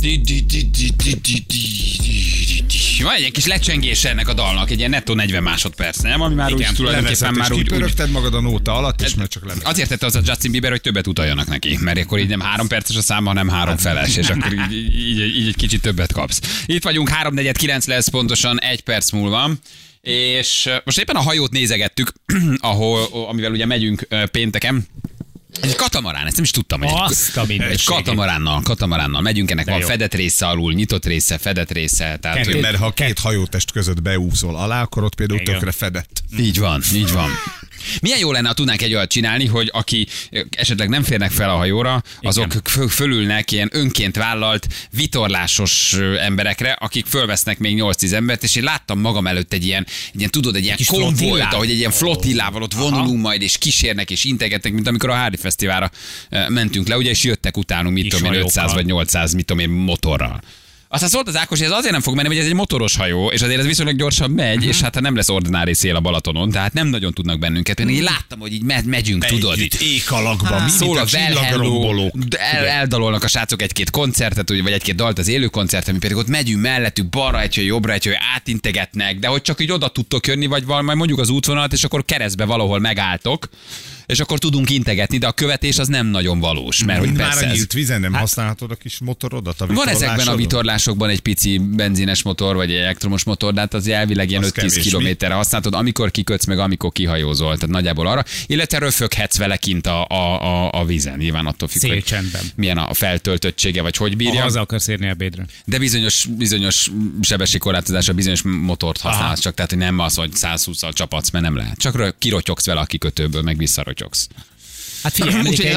Van egy ilyen kis lecsengése ennek a dalnak, egy ilyen nettó 40 másodperc, nem? Ami már úgy tulajdonképpen már úgy... Kipörögted magad a nóta alatt, és már csak levezet. Azért tette az a Justin Bieber, hogy többet utaljanak neki, mert akkor így nem 3 perces a szám, hanem 3 feles, és akkor így egy kicsit többet kapsz. Itt vagyunk, 3:49 lesz pontosan 1 perc múlva. És most éppen a hajót nézegettük, amivel ugye megyünk pénteken. Ez egy katamarán, ezt nem is tudtam, hogy egy katamaránnal megyünk, ennek van fedett része alul, nyitott része, fedett része. Tehát, mert ha 2 hajótest között beúszol alá, akkor ott például tökre fedett. Így van. Milyen jó lenne, ha tudnánk egy olyat csinálni, hogy aki esetleg nem férnek fel a hajóra, azok fölülnek ilyen önként vállalt vitorlásos emberekre, akik fölvesznek még 8-10 embert, és én láttam magam előtt egy ilyen tudod, egy ilyen konvojt, ahogy egy ilyen flotillával ott vonulunk majd, és kísérnek, és integetnek, mint amikor a Hardy Fesztiválra mentünk le, ugye, és jöttek utánunk, mit tudom én, 500 vagy 800, mit tudom én, motorral. Aztán szólt az Ákos, hogy ez azért nem fog menni, hogy ez egy motoros hajó, és azért ez viszonylag gyorsan megy, és hát nem lesz ordinári szél a Balatonon, tehát nem nagyon tudnak bennünket. Én láttam, hogy így megyünk, tudod. Itt ékalakban, szól a Well, eldalolnak a srácok egy-két koncertet, vagy egy-két dalt az élő koncert, ami pedig ott megyünk mellettük, balra egy, jobbra egy, átintegetnek, de hogy csak így oda tudtok jönni, vagy majd mondjuk az útvonalat, és akkor keresztbe valahol megálltok, és akkor tudunk integetni, de a követés az nem nagyon valós, mert hogy persze már a nyílt vízen nem használhatod a kis motorodat? Van ezekben a vitorlásokban egy pici benzines motor, vagy egy elektromos motor, de hát az elvileg ilyen 5-10 kilométerre használhatod, amikor kikötsz, meg amikor kihajózol, tehát nagyjából arra, illetve röföghetsz vele kint a vízen, nyilván attól függ, hogy milyen a feltöltöttsége, vagy hogy bírja. Ha haza akarsz érni ebédre. De bizonyos sebességkorlátozásra bizonyos motort használsz, csak tehát hogy nem az, hogy 120-al csapatsz, mert nem lehet. Csak kirotyogsz vele a kikötőből, meg visszarotyogsz. Hát figyelj, emlékeim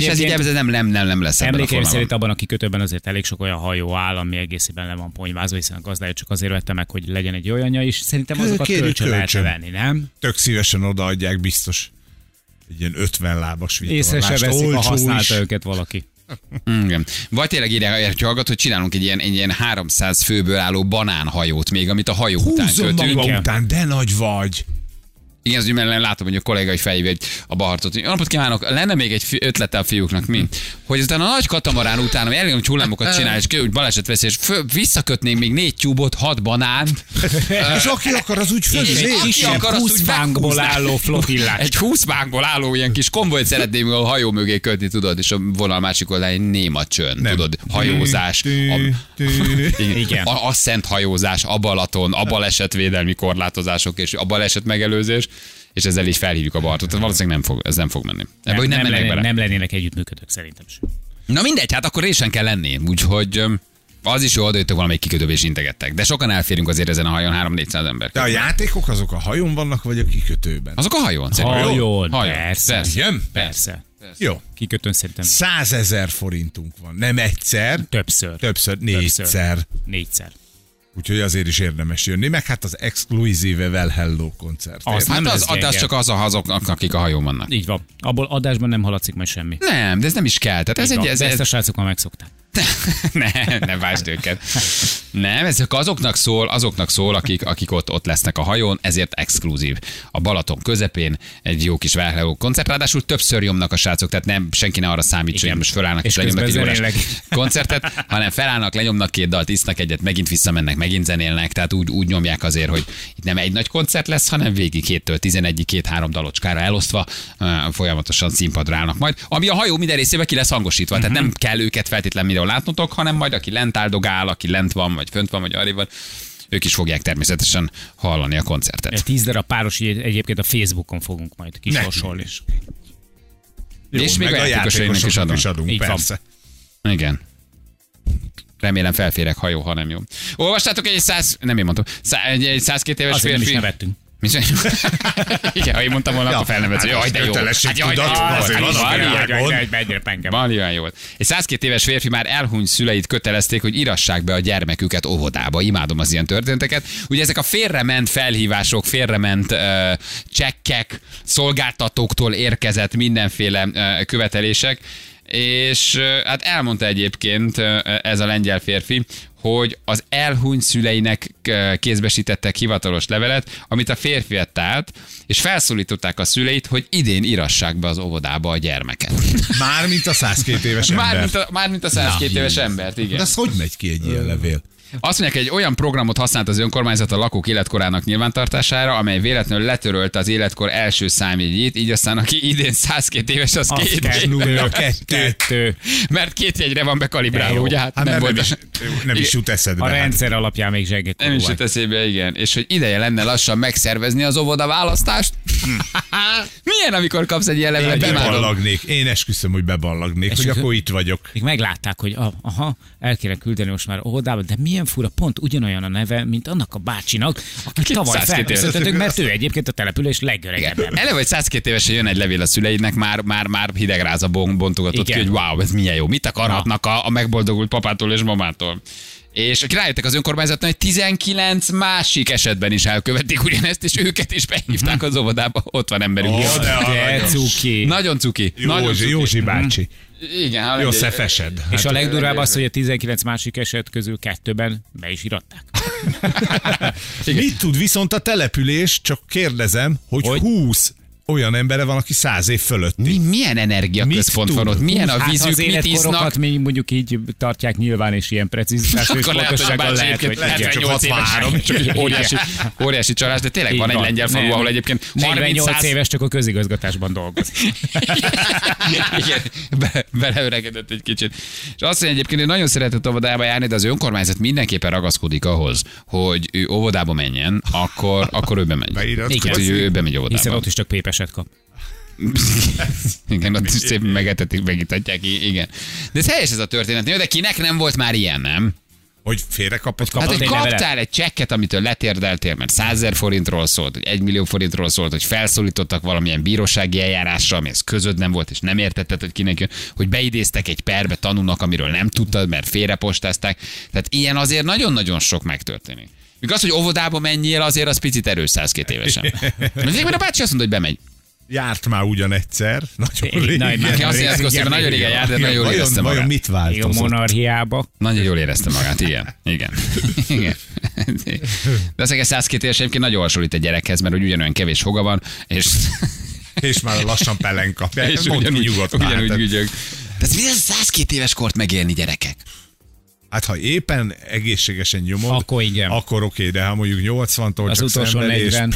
nem lesz ebben a formában. Szerint abban a kikötőben azért elég sok olyan hajó áll, ami egészében le van ponyvázva, hiszen a gazdája csak azért vette meg, hogy legyen egy olyanja is. Szerintem azokat kölcsön lehet venni, nem? Tök szívesen odaadják, biztos. Egy ilyen 50 lábas vitorlást. Észre se veszik, ha használta őket valaki. Igen. Vagy tényleg ide hallgat, hogy csinálunk egy ilyen 300 főből álló banánhajót még, amit a hajó után kötünk. Maga után, de nagy vagy! Igen, az, mert látom, hogy a kollégai felhívja a Bartot. Jó napot kívánok, lenne még egy ötlete a fiúknak, mi? Hogy utána a nagy katamarán után, ami elég hullámokat csinál, és úgy balesetveszélyes, visszakötnénk még 4 tyúbot, 6 banánt. És aki akar, az úgy fölé. Aki akar, 20 bánkból álló flotillát. Egy 20 bánkból álló ilyen kis konvojt szeretném a hajó mögé kötni, tudod, és a vonal másik oldalán egy néma csönd, tudod, hajózás. Igen. A szent hajózás, a Balaton, a balesetvédelmi korlátozások és a baleset megelőzés. És ezzel így felhívjuk a Bartot. Valószínűleg ez nem fog menni. Nem lennének együttműködők szerintem sem. Na mindegy, hát akkor résen kell lenni. Úgyhogy az is jó, odajöttök valamelyik kikötőbe és integettek. De sokan elférünk azért ezen a hajón, 300-400 ember. De a játékok azok a hajón vannak, vagy a kikötőben? Azok a hajón. Hajón, persze. Igen? Persze. Jó. Kikötőn szerintem. 100 000 forintunk van. Nem egyszer. Többször. 4-szer. Úgyhogy azért is érdemes jönni, meg hát az exkluzíve Well Hello koncert. Az csak azoknak, akik a hajón vannak. Így van. Abból adásban nem haladszik majd semmi. Nem, de ez nem is kell. Tehát ez ezt a srácok már megszokták. Nem vásd őket. Nem, ez csak azoknak szól, akik ott lesznek a hajón, ezért exkluzív. A Balaton közepén egy jó kis Well Hello koncert, ráadásul többször nyomnak a srácok, tehát nem, senki ne arra számítson, hogy most felállnak és lenyomnak egy órás koncertet, hanem felállnak, lenyomnak 2 dalt, isznak egyet, megint visszamennek, megint zenélnek, tehát úgy nyomják azért, hogy itt nem egy nagy koncert lesz, hanem végig 2-től 11-ig 2-3 dalocskára elosztva folyamatosan színpadra állnak majd, ami a hajó minden részében ki lesz hangosítva, tehát nem kell őket feltétlenül látnotok, hanem majd aki lent áldogál, aki lent van, vagy fönt van, vagy arrébb van, ők is fogják természetesen hallani a koncertet. 10 darab páros egyébként a Facebookon fogunk majd kisorsolni. És még a játékosainknak is adunk. Persze. Igen. Remélem felférek, ha jó, ha nem jó. Olvastátok egy 102 éves férfi? Nem is nevettünk. Igen, ha én mondtam volna, akkor felnevetsz, hogy jaj, de jó. Van olyan jó. Egy 102 éves férfi már elhunyt szüleit kötelezték, hogy írassák be a gyermeküket óvodába. Imádom az ilyen történeteket. Ugye ezek a félrement felhívások, félrement csekkek, szolgáltatóktól érkezett mindenféle követelések, és hát elmondta egyébként ez a lengyel férfi, hogy az elhunyt szüleinek kézbesítettek hivatalos levelet, amit a férfi vett át, és felszólították a szüleit, hogy idén írassák be az óvodába a gyermeket. Mármint a 102 éves ember. Mármint a 102 éves embert, igen. De az hogy megy ki egy ilyen levél? Azt mondják, egy olyan programot használt az önkormányzat a lakók életkorának nyilvántartására, amely véletlenül letörölte az életkor első számjegyét, így aztán aki idén 102 éves, az 2. Mert 2 jegyre van bekalibrálva, ugye? Hát nem volt. Nem is jut eszedbe. A rendszer alapján még zsengett. Nem is jut eszébe, igen. És hogy ideje lenne lassan megszervezni az óvoda választást. Milyen, amikor kapsz egy ilyen levelet? Beballagnék. Én esküszöm, hogy beballagnék, hogy akkor itt vagyok. Még meglátták, hogy el kéne küldeni most már óvodába, de milyen fura, pont ugyanolyan a neve, mint annak a bácsinak, aki tavaly felköszöntöttük, mert ő egyébként a település legöregebb ember. Eleve, hogy 102 évesen jön egy levél a szüleidnek, már hidegráza bontogatott ki, hogy wow, ez milyen jó. Mit akarhatnak a megboldogult papától és mamától. És rájöttek az önkormányzatnál, hogy 19 másik esetben is elkövetik ugyanezt, és őket is behívták az óvodába. Ott van emberünk. De cuki. Nagyon cuki. Józsi bácsi. Igen, József esed. És a legdurvább az, hogy a 19 másik eset közül 2-ben be is iratták. Mit tud viszont a település, csak kérdezem, hogy 20 olyan embere van, aki 100 év fölötti. Milyen energiaközpont van ott? Milyen a vízük, mit isznak? Mi mondjuk így tartják nyilván, és ilyen precízitású és pontosággal lehet, hogy 78 éves, óriási csalás, de tényleg van egy lengyel falu, ahol egyébként 48 éves csak a közigazgatásban dolgozik. Igen, beleöregedett egy kicsit. És azt mondja egyébként, hogy nagyon szeretett óvodába járni, de az önkormányzat mindenképpen ragaszkodik ahhoz, hogy ő óvodába menjen, akkor ő bemegy. Igen, ő bemegy óvodába. Hiszen ott is csak pépeset kap. Igen, ott is szépen megetetik, megítatják, igen. De ez helyes ez a történet, de kinek nem volt már ilyen, nem? Hogy félrekap egy Hát, hogy kaptál egy csekket, amitől letérdeltél, mert 100 000 forintról szólt, hogy 1 millió forintról szólt, hogy felszólítottak valamilyen bírósági eljárásra, ami ez közöd nem volt, és nem értetted, hogy kinek jön, hogy beidéztek egy perbe tanulnak, amiről nem tudtad, mert félrepostázták. Tehát ilyen azért nagyon-nagyon sok megtörténik. Míg az, hogy óvodába menjél, azért az picit erős 102 évesen. Mert a bácsi azt mondta, hogy bemegy. Járt már ugyan egyszer. Nagyon régen. Nagyon régen járt, de nagyon jól érezte magát. Vajon mit változott? A monarchiába. Nagyon jól érezte magát, igen. Igen. De aztán 102 éves egyébként nagyon hasonlít egy gyerekhez, mert úgy ugyanolyan kevés foga van, és már lassan pellen kapja. És ugyanúgy gügyög. De ez mi az 102 éves kort megélni, gyerekek? Hát ha éppen egészségesen nyomod, akkor igen. Akkor oké, de ha mondjuk 80-tól az csak utolsó 40.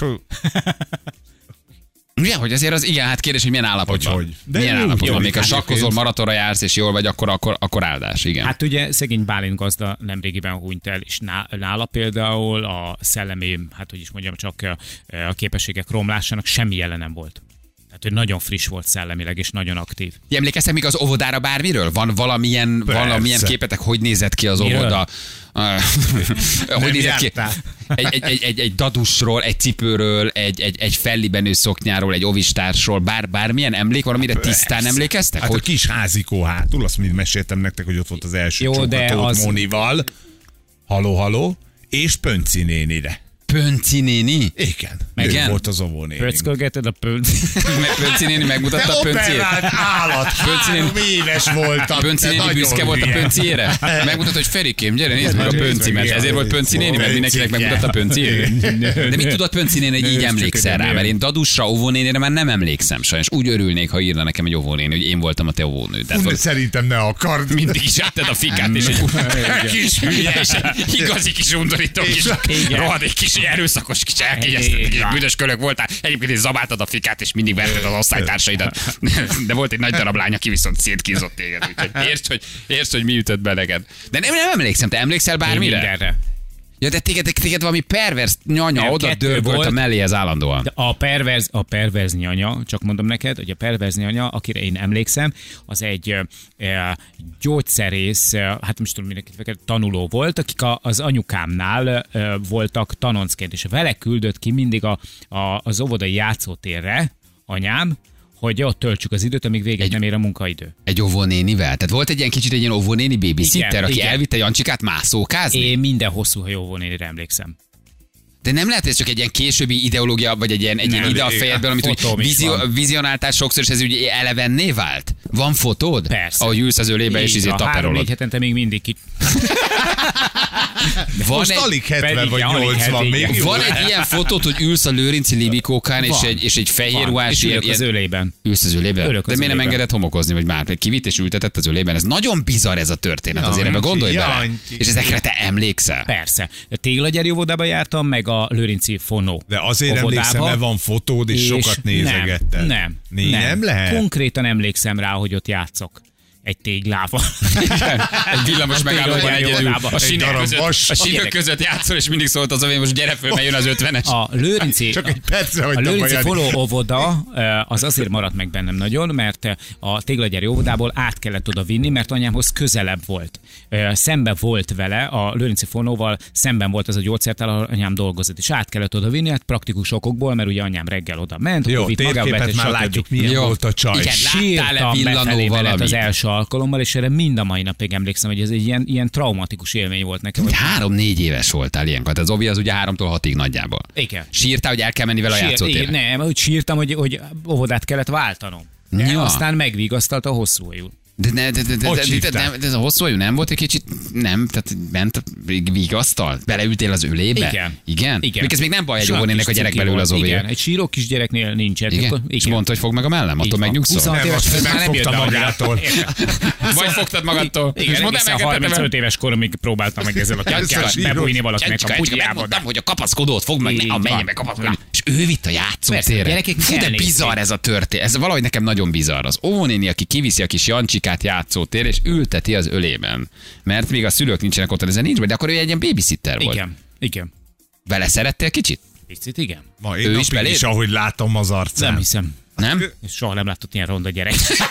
Igen, hogy azért az igen, hát kérdés, hogy milyen állapotban. Hogy. De milyen állapotban. Még ha hát sakkozol, maratonra jársz, és jól vagy, akkor áldás, igen. Hát ugye szegény Bálint gazda nemrégiben hunyt el, és nála például a szellemi, hát hogy is mondjam, csak a képességek romlásának semmi jele nem volt. Tehát ő nagyon friss volt szellemileg, és nagyon aktív. Emlékeztek még az óvodára bármiről? Van valamilyen képetek, hogy nézett ki az óvoda? Hogy nézett ki? Egy dadusról, egy cipőről, egy fellibenő szoknyáról, egy ovistársról, bármilyen emlék, valamire tisztán emlékeztek? Hát hogy... a kis házikó hátul, azt mind meséltem nektek, hogy ott volt az első csókatót Monival. Haló, és Pönci nénire. Pönci néni? Igen. Ő volt az óvónéni. Pöckölgeted a Pönci. Pönci néni megmutatta a Pönciét. Állat, 3 éves voltam. Pönci néni büszke volt a Pönciére? Megmutatta, hogy Ferikém, gyere, nézd meg a Pöncimet. Ezért volt Pönci néni, mert mindenkinek megmutatta a Pönciét. De mit tudott Pönci néni, hogy így emlékszel rá? Mert én dadusra, óvónénire már nem emlékszem sajnos. Úgy örülnék, ha írna nekem egy óvónéni, hogy én voltam a te óvónő. Szerintem ne akard. Mindig is átted a fikát, és egy igazi kis undorító kis rohadék kis erőszakos kis elkényeztető kis büdös kölök voltál. Egyébként is zabáltad a fikát, és mindig verted az osztálytársaidat. De volt egy nagy darab lány, aki viszont szétkízott téged. Úgyhogy értsd, hogy mi ütött be neked. De nem emlékszem, te emlékszel bármire? Mindenre. Ja, de téged valami perverz nyanya oda dörgölt a melléhez állandóan. De a perverz nyanya, csak mondom neked, hogy a perverz nyanya, akire én emlékszem, az egy gyógyszerész, hát most tudom mindenkit, tanuló volt, akik az anyukámnál voltak tanoncként, és vele küldött ki mindig az óvodai játszótérre, anyám, hogy ott töltsük az időt, amíg véget nem ér a munkaidő. Egy óvónénivel? Tehát volt egy ilyen kicsit egy ilyen óvónéni babysitter, aki elvitte Jancsikát mászókázni? Én minden hosszú haj óvónénire emlékszem. De nem lehet ez csak egy ilyen későbbi ideológia, vagy egy ilyen ide a fejedben, amit úgy vizionáltál sokszor, és ez úgy elevenné vált? Van fotód? Persze. Ahogy ülsz az ölébe, és izé taperolod. 3-4 hetente még mindig ki. Most alig 70 vagy 80 még. Van egy ilyen fotót, hogy ülsz a Lőrinci Libikókán, és egy fehér ruhás ilyen... az ölében. Ülsz az ölében? De miért nem engedett homokozni, vagy már kivitt és ültetett az ölében? Ez nagyon bizarr ez a történet, azért ebbe gondolj bele. És ezekre te emlékszel? Persze. A Téglagyári óvodába jártam, meg a Lőrinci Fonó. De azért emlékszem, mert van fotód, és sokat nézegetted. Nem lehet? Konkrétan emlékszem rá, hogy ott játszok. Egy téglával. Egy villamos megállóban egyedül. A sínek között játszol, és mindig szólt az, hogy most gyere föl, mert jön az 50-es. A Lőrinci, csak egy percre hagytam a Lőrinci Fonó óvoda az azért maradt meg bennem nagyon, mert a Téglagyári óvodából át kellett oda vinni, mert anyámhoz közelebb volt. Szemben volt vele, a Lőrinci Fonóval szemben volt az a gyógyszertár, ahol anyám dolgozott, és át kellett oda vinni, hát praktikus okokból, mert ugye anyám reggel oda ment. Jó, térképet már látjuk, milyen volt a csaj. Igen, láttál-e villanó valamit? Az első alkalommal, és erre mind a mai napig emlékszem, hogy ez egy ilyen traumatikus élmény volt nekem. 3-4 éves voltál ilyenkor, tehát az Ovi az ugye 3-tól 6-ig nagyjából. Igen. Sírtál, hogy el kell menni vele a játszótérre? Nem, hogy sírtam, hogy óvodát kellett váltanom. Ja. Aztán megvigasztalt a hosszú ajú. De ez a hosszú ajú nem volt egy kicsit, nem, tehát ment vigasztal? Beleültél az ölébe? Igen. Még ez még nem baj, egy óvónének a gyerek belül az óvé. Igen, egy síró kisgyereknél nincsen. Igen? És mondta, hogy fog meg a mellem, attól megnyugszol? 26 éves már nem jött magától. Vagy fogtad magadtól. Igen, egészen 35 éves koromig próbáltam meg ezzel a kártyával bebújni valakinek a bugyjába. Mondtam, hogy a kapaszkodót fogd meg, ne menjen meg kapaszkodni. És ő vitt a játszótérre. Fú, de bizarr ez a történet. Ez valahogy nekem nagyon bizarr. Az óvónéni, aki kiviszi a kis Jancsikát játszótér, és ülteti az ölében. Mert még a szülők nincsenek ott, ezen nincs, de akkor ő egy ilyen babysitter volt. Igen. Vele szerettél kicsit? Picit, igen. Ma én is, ahogy látom az arcán. Nem hiszem. Nem? Soha nem látott ilyen ronda gyerek.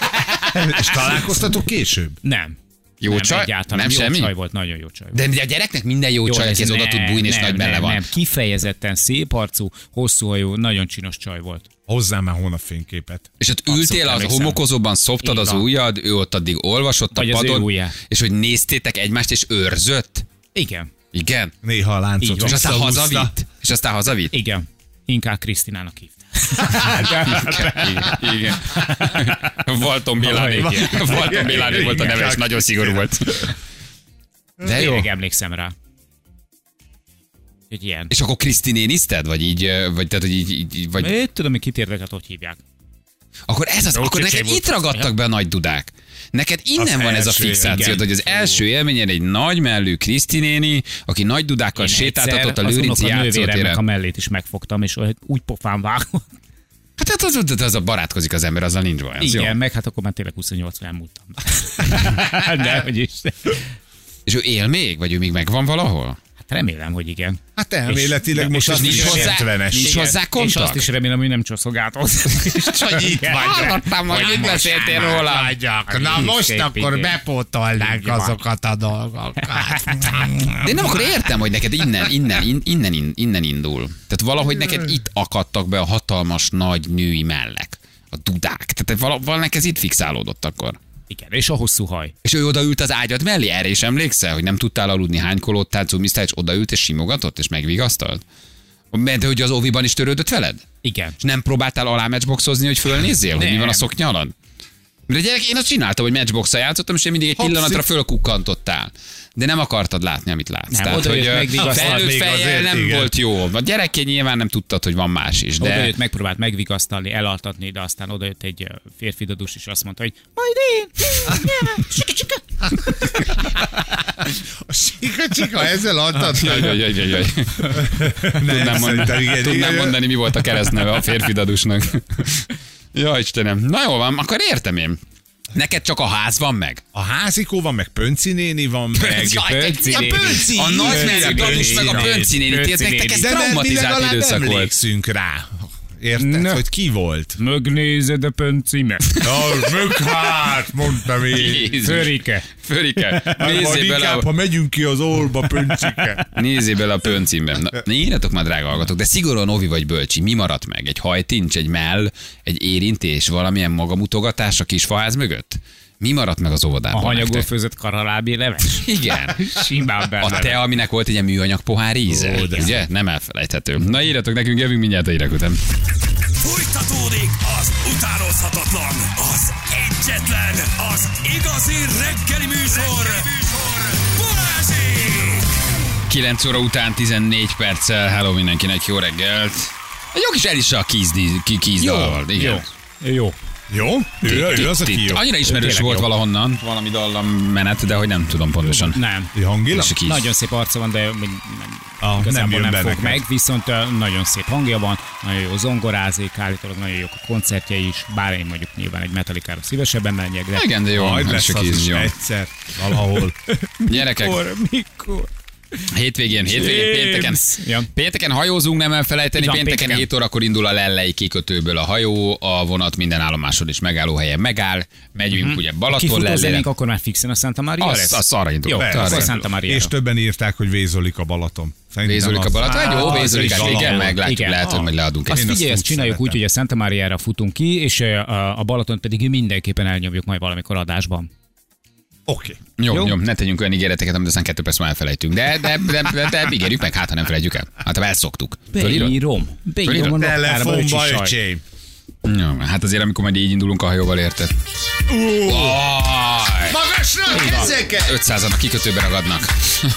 És találkoztatok később? Nem. Jó csaj? Nem semmi? Jó csaj volt, nagyon jó csaj volt. De a gyereknek minden jó csaj, aki oda tud bújni, és nagy benne van. Nem, kifejezetten szép arcú, hosszú hajú, nagyon csinos csaj volt. Hozzám már hónap fényképet. És ott ültél az homokozóban, szoptad az ujjad, ő ott addig olvasott a padon, és hogy néztétek egymást, és őrzött? Igen. Néha a láncot. És aztán hazavitt? Igen. Inkább Krisztinának hívta. Igen. Walton Béláné volt a neve, és nagyon szigorú volt. De jó. Én emlékszem rá. Ilyen. És akkor Krisztinéniszted? Vagy így, vagy tehát, hogy így vagy... Én tudom, hogy kit érdekelt, hogy hívják. Akkor ez az, akkor neked itt ragadtak be a nagy dudák. Neked innen van ez a fixációd, hogy az első élményen egy nagy mellű Krisztinéni, aki nagy dudákkal sétáltatott a Lőrinci játszótéren. A mellét is megfogtam, és úgy pofán vágott. Hát az a barátkozik az ember, azzal nincs baj. Igen, jó. Meg hát akkor már tényleg 28 elmúltam. De, hogy is. És ő él még? Vagy ő még megvan valahol? Hát remélem, hogy igen. Hát elméletileg most az nincs hozzá kontakt? És azt is remélem, hogy nem csoszolgátolt. Csak itt hallottam, hogy itt beszéltél róla. Na most akkor bepótolnánk azokat a dolgokat. De nem, akkor értem, hogy neked innen indul. Tehát valahogy neked itt akadtak be a hatalmas nagy női mellek. A dudák. Tehát valahogy ez itt fixálódott akkor. Igen, és a hosszú haj. És ő odaült az ágyad mellé, erre is emlékszel, hogy nem tudtál aludni, hánykolódtál, cumisztál, és odaült, és simogatott, és megvigasztalt? Mert hogy az óviban is törődött veled? Igen. És nem próbáltál alá matchboxozni, hogy fölnézzél, hogy mi van a szoknya alatt? De gyerek, én azt csináltam, hogy matchbox-szal játszottam, és én mindig egy pillanatra fölkukkantottál. De nem akartad látni, amit látsz. Nem, tehát, hogy felnőtt fejjel nem igen. Volt jó. A gyerekként nyilván nem tudtad, hogy van más is. De... Odajött, megpróbált megvigasztalni, elaltatni, de aztán odajött egy férfi dadus, és azt mondta, hogy majd én. Csika-csika. A csika-csika, ezzel altatni. Jaj. Tudnám mondani, mi volt a keresztneve a férfi dadusnak. Ja, Istenem. Na jó van, akkor értem én. Neked csak a ház van meg? A házikó van meg, Pönci néni van meg. Pönci! A nagy mellékadus meg a Pönci néni. Nektek ez traumatizált időszak volt. Emlékszünk rá. Érted, hogy ki volt? Mögnézed a Pöncimet. Möghát, mondtam én. Főrike. Nézzél bele, ha megyünk ki az orba, Pöncike. Nézzél bele a Pöncimben. Na, írjatok már, drága hallgatók, de szigorúan Ovi vagy Bölcsi, mi maradt meg? Egy hajtincs, egy mell, egy érintés, valamilyen magamutogatás a kis faház mögött? Mi maradt meg az óvodában? A hanyagból főzött karalábé leves? Igen. Simán benne. A tea, aminek volt egy ilyen műanyag pohár íze. Ugye? Nem elfelejthető. Na írjatok nekünk, jövünk mindjárt a hírek után. Folytatódik az utánozhatatlan, az egyetlen, az igazi reggeli műsor, Balázsék! 9 óra után 14 perccel. Hello mindenkinek, jó reggelt. Egy jó kis Elisa Keys-dal. Igen. Jó. Jó? Ő az, aki jó. Annyira ismerős volt valahonnan, valami dallam menet, de hogy nem tudom pontosan. Nem. Hangilag? Nagyon szép arca van, de igazából nem fog meg, viszont nagyon szép hangja van, nagyon jó zongorázik, állítólag nagyon jók a koncertjei is, bár én mondjuk nyilván egy Metallicára szívesebben menjek, de... Igen, de jó, majd lesz az is egyszer, valahol. Gyerekek. Mikor? Hétvégén, pénteken hajózunk, nem elfelejteni, pénteken 7 órakor indul a Lellei kikötőből a hajó, a vonat minden állomáson is megállóhelyen megáll, megyünk ugye Balaton Lellére. Akkor már fixen a Santa Maria lesz? Az arra indul. Jó, akkor Santa Maria. És többen írták, hogy vézolik a Balaton. Vézolik a Balaton? Jó, vézolik, igen, meglátjuk, lehet, hogy majd leadunk. Azt figyelj, ezt csináljuk úgy, hogy a Santa Mariára futunk ki, és a Balaton pedig mindenképpen elnyomjuk majd valamikor adásban. Oké. Jó, ne tegyünk olyan ígéreteket, amit aztán 2 perc már elfelejtünk. De ígérjük meg, hát ha nem felejtjük el. Hát ha elszoktuk. Beírom a telefonba, öcsém. Ja, hát azért, amikor majd így indulunk a hajóval, érted? Magasra ezeket! 500-an a kikötőbe ragadnak.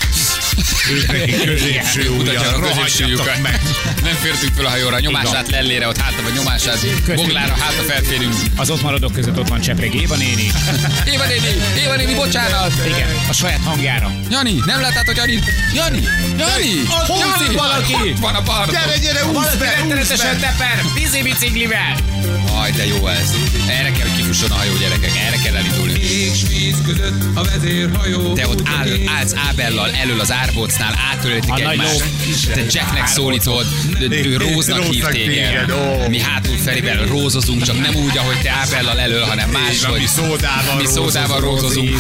Középső ujjal, rohadjatok meg! Nem fértünk föl a hajóra, nyomását Lellére, ott hátra vagy nyomását, Boglára hátra felférünk. Az ott maradók között ott van Csepreg Éva néni. Éva néni, bocsánat! Igen, a saját hangjára. Jani, nem láttátok Jani? Jani! Húzik valaki! Ott van a parton! Gyere, húzd be! Rettenetesen teper, vízi biciklivel! Aj, de jó ez. Erre kell, hogy kifusson a hajó, gyerekek. Erre kell elindulni. Víz között a vezérhajó. Te ott állsz Ábellal elől az árbócnál, átölhetik egymást. Te Jacknek szólítod, Róznak hív téged. Mi hátul Ferivel rózozunk, csak nem úgy, ahogy te Ábellal elől, hanem máshogy. Mi szódával rózozunk.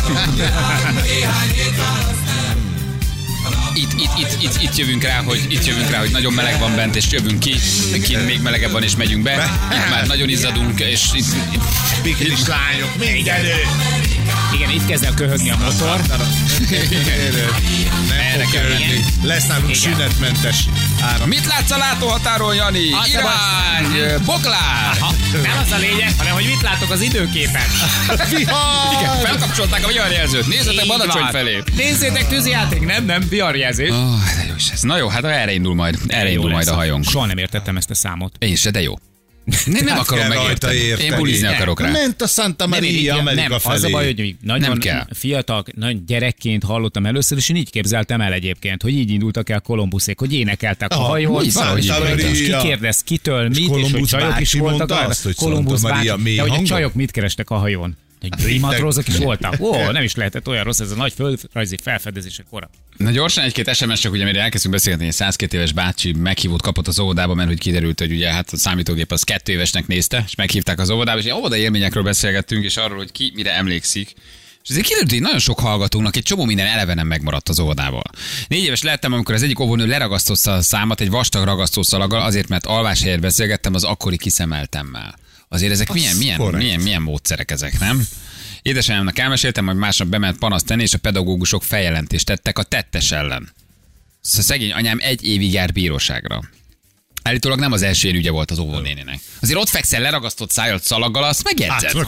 Itt jövünk rá, hogy nagyon meleg van bent, és jövünk ki, kint még melegebb van, és megyünk be. Itt már nagyon izzadunk, és Bikinis lányok, mindenütt. Igen, itt kezd el köhögni a motor. erre kell menni. Lesz nálunk sünetmentes áram. Mit látsz a látóhatáron, Jani? Irány, Boglár! Nem az a lényeg, hanem hogy mit látok az időképen. Igen, felkapcsolták a viharjelzőt. Nézzetek Badacsony felé. Nézzétek, tűzijáték. Nem, viharjelzés. De jó is ez. Na jó, hát erre indul majd. Erre indul majd a hajónk. Soha nem értettem ezt a számot. Én se, de jó. Nem akarom megérteni. Én bulizni akarok rá. Ment a Santa Maria Amerika felé. Az a baj, hogy nagyon fiatal, nagyon gyerekként hallottam először, és én így képzeltem el egyébként, hogy így indultak el Kolumbuszék, hogy énekeltek a hajón. Ki kérdez, kitől, mit, és hogy csajok is voltak. Kolumbusz bácsi, de hogy a csajok mit kerestek a hajón? Matrózok is voltak. Ó, nem is lehetett olyan rossz ez a nagy földrajzi felfedezések kora. Na gyorsan egy-két SMS csak, ugye, mire elkezdtünk beszélgetni, egy 102 éves bácsi meghívót kapott az óvodába, mert hogy kiderült, hogy ugye hát a számítógép az 2 évesnek nézte, és meghívták az óvodába, és ilyen óvoda élményekről beszélgettünk, és arról, hogy ki mire emlékszik. És azért kiderült, hogy nagyon sok hallgatónak egy csomó minden eleve nem megmaradt az óvodával. 4 éves lettem, amikor az egyik óvónő leragasztotta a számat egy vastag ragasztószalaggal, azért, mert alváshelyet beszélgettem az akkori kiszemeltemmel. Azért ezek milyen módszerek ezek, nem? Édesanyámnak elmeséltem, hogy másnap bement panaszt tenni, és a pedagógusok feljelentést tettek a tettes ellen. Szóval szegény anyám 1 évig jár bíróságra. Állítólag nem az első ügye volt az óvónéninek. Azért ott fekszel leragasztott szájjal szalaggal, azt megjegyzed.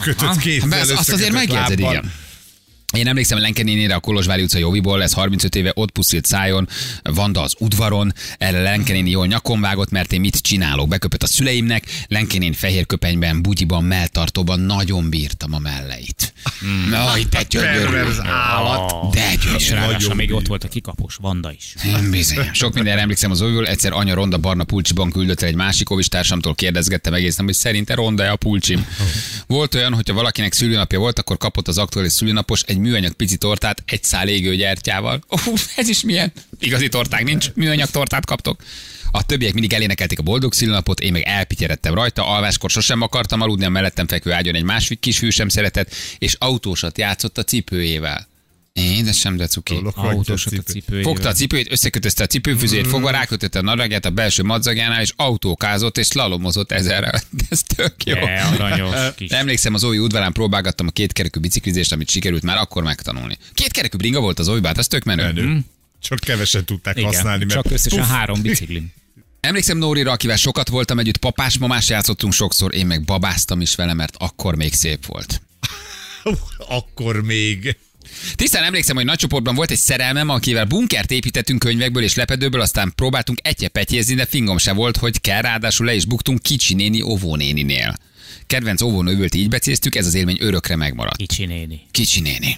Azt azért megjegyzed, igen. Én emlékszem Lenke nénére a Kolozsvári utca Jóviból, ez 35 éve, ott pusztilt szájon, Vanda az udvaron, erre Lenke néni jól nyakon vágott, mert én mit csinálok, beköpött a szüleimnek, Lenke néni fehér köpenyben, bugyiban, melltartóban, nagyon bírtam a melleit. Nagy, de gyönyörű. állat. De gyönyörű. És ráadásul még ott volt a kikapos Vanda is. Bizony. Sok mindenre emlékszem az Óviból, egyszer anya Ronda barna pulcsiban küldött el egy másik óvistársamtól, kérdezgettem egészen, hogy szerinte Ronda-e a pulcsim. Volt olyan, hogyha valakinek szülőnapja volt, akkor kapott az aktuális szülőnapos egy műanyag pici tortát egy szál égő gyertyával. Ez is milyen? Igazi torták nincs, műanyag tortát kaptok. A többiek mindig elénekelték a boldog szülőnapot, én meg elpityeredtem rajta, alváskor sosem akartam aludni, a mellettem fekvő ágyon egy másik kisfiú sem szeretett, és autósat játszott a cipőjével. Édesem, de cuki. Autósot a cipőjével. Fogta a cipőjét, összekötözte a cipőfűzőjét, fogva rákötötte a naragját a belső madzagjánál, és autókázott, és slalomozott 1000-rel. Ez tök jó. Aranyos kis. Emlékszem, az Ói udvarán próbálgattam a kétkerekű biciklizést, amit sikerült már akkor megtanulni. Kétkerekű bringa volt az Ójban, az tök menő. Csak kevesen tudták Igen, használni, mert csak összesen 3 biciklim. Emlékszem Nórira, akivel sokat voltam együtt, papás-mamás játszottunk sokszor, én meg babáztam is vele, mert akkor még szép volt. akkor még. Tisztán emlékszem, hogy nagy csoportban volt egy szerelmem, akivel bunkert építettünk könyvekből és lepedőből, aztán próbáltunk egyepetjézni, de fingom se volt, hogy kell, ráadásul le is buktunk kicsi néni óvónéninél. Kedvenc óvónővölt így becéztük, ez az élmény örökre megmaradt. Kicsi néni.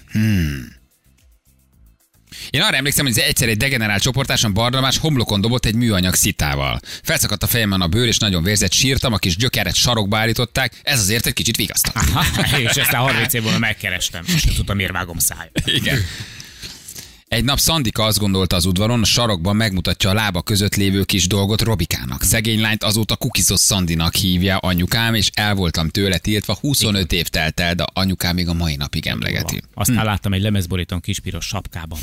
Én arra emlékszem, hogy egyszer egy degenerált csoportáson Barnabás homlokon dobott egy műanyag szitával. Felszakadt a fejemben a bőr, és nagyon vérzett, sírtam, a kis gyökeret sarokba állították, ez azért egy kicsit vigasztott. És aztán 30 év múlva megkerestem, és nem tudtam, miért vágom száját. Igen. Egy nap Szandika azt gondolta az udvaron, a sarokban megmutatja a lába között lévő kis dolgot Robikának. Szegény lányt azóta Kukizos Szandinak hívja anyukám, és el voltam tőle tiltva, 25 év telt el, de anyukám még a mai napig emlegeti. Aztán láttam egy lemezborítón kispiros sapkában.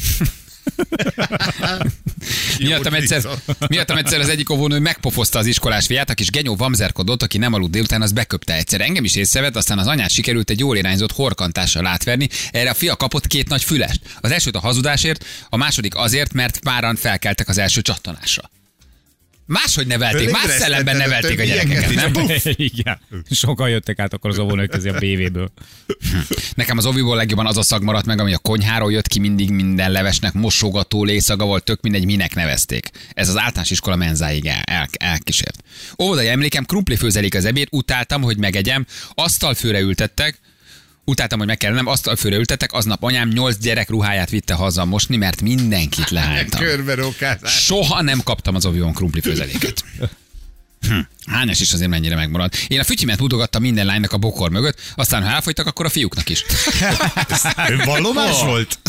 Miattam egyszer az egyik óvónő megpofozta az iskolás fiát, a kis genyó vamzerkodott, aki nem aludt délután, az beköpte egyszer. Engem is észrevett, aztán az anyát sikerült egy jól irányzott horkantással átverni. Erre a fia kapott 2 nagy fülest. Az elsőt a hazudásért, a második azért, mert páran felkeltek az első csattanásra. Máshogy nevelték, más szellemben nevelték a gyerekeket, nem? Igen. Sokan jöttek át akkor az óvónők közé a BV-ből. Nekem az oviból legjobban az a szag maradt meg, ami a konyháról jött ki, mindig minden levesnek mosogató lészaga volt, tök mindegy, minek nevezték. Ez az általános iskola menzáig elkísért. Óvodai emlékem, krumplifőzelék az ebéd, utáltam, hogy megegyem, asztalfőre ültettek, asztalfőre ültettek, aznap anyám 8 gyerek ruháját vitte haza mosni, mert mindenkit lehánytam. Soha nem kaptam az ovion krumplifőzeléket. Hányas is azért mennyire megmaradt. Én a fütyimet mutogattam minden lánynak a bokor mögött, aztán ha elfogytak, akkor a fiúknak is. Vallomás volt?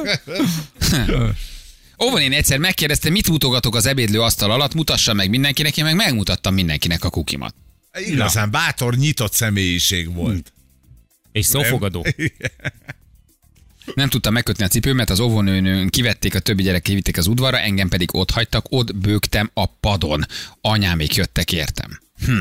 Óvonén egyszer megkérdezte, mit mutogatok az ebédlő asztal alatt, mutassam meg mindenkinek, én meg megmutattam mindenkinek a kukimat. Igazán bátor, nyitott személyiség volt. És szófogadó. Nem tudtam megkötni a cipőmet, az óvónőn kivették, a többi gyerek kivitték az udvarra, engem pedig ott hagytak, ott bőgtem a padon. Anyámék jöttek értem.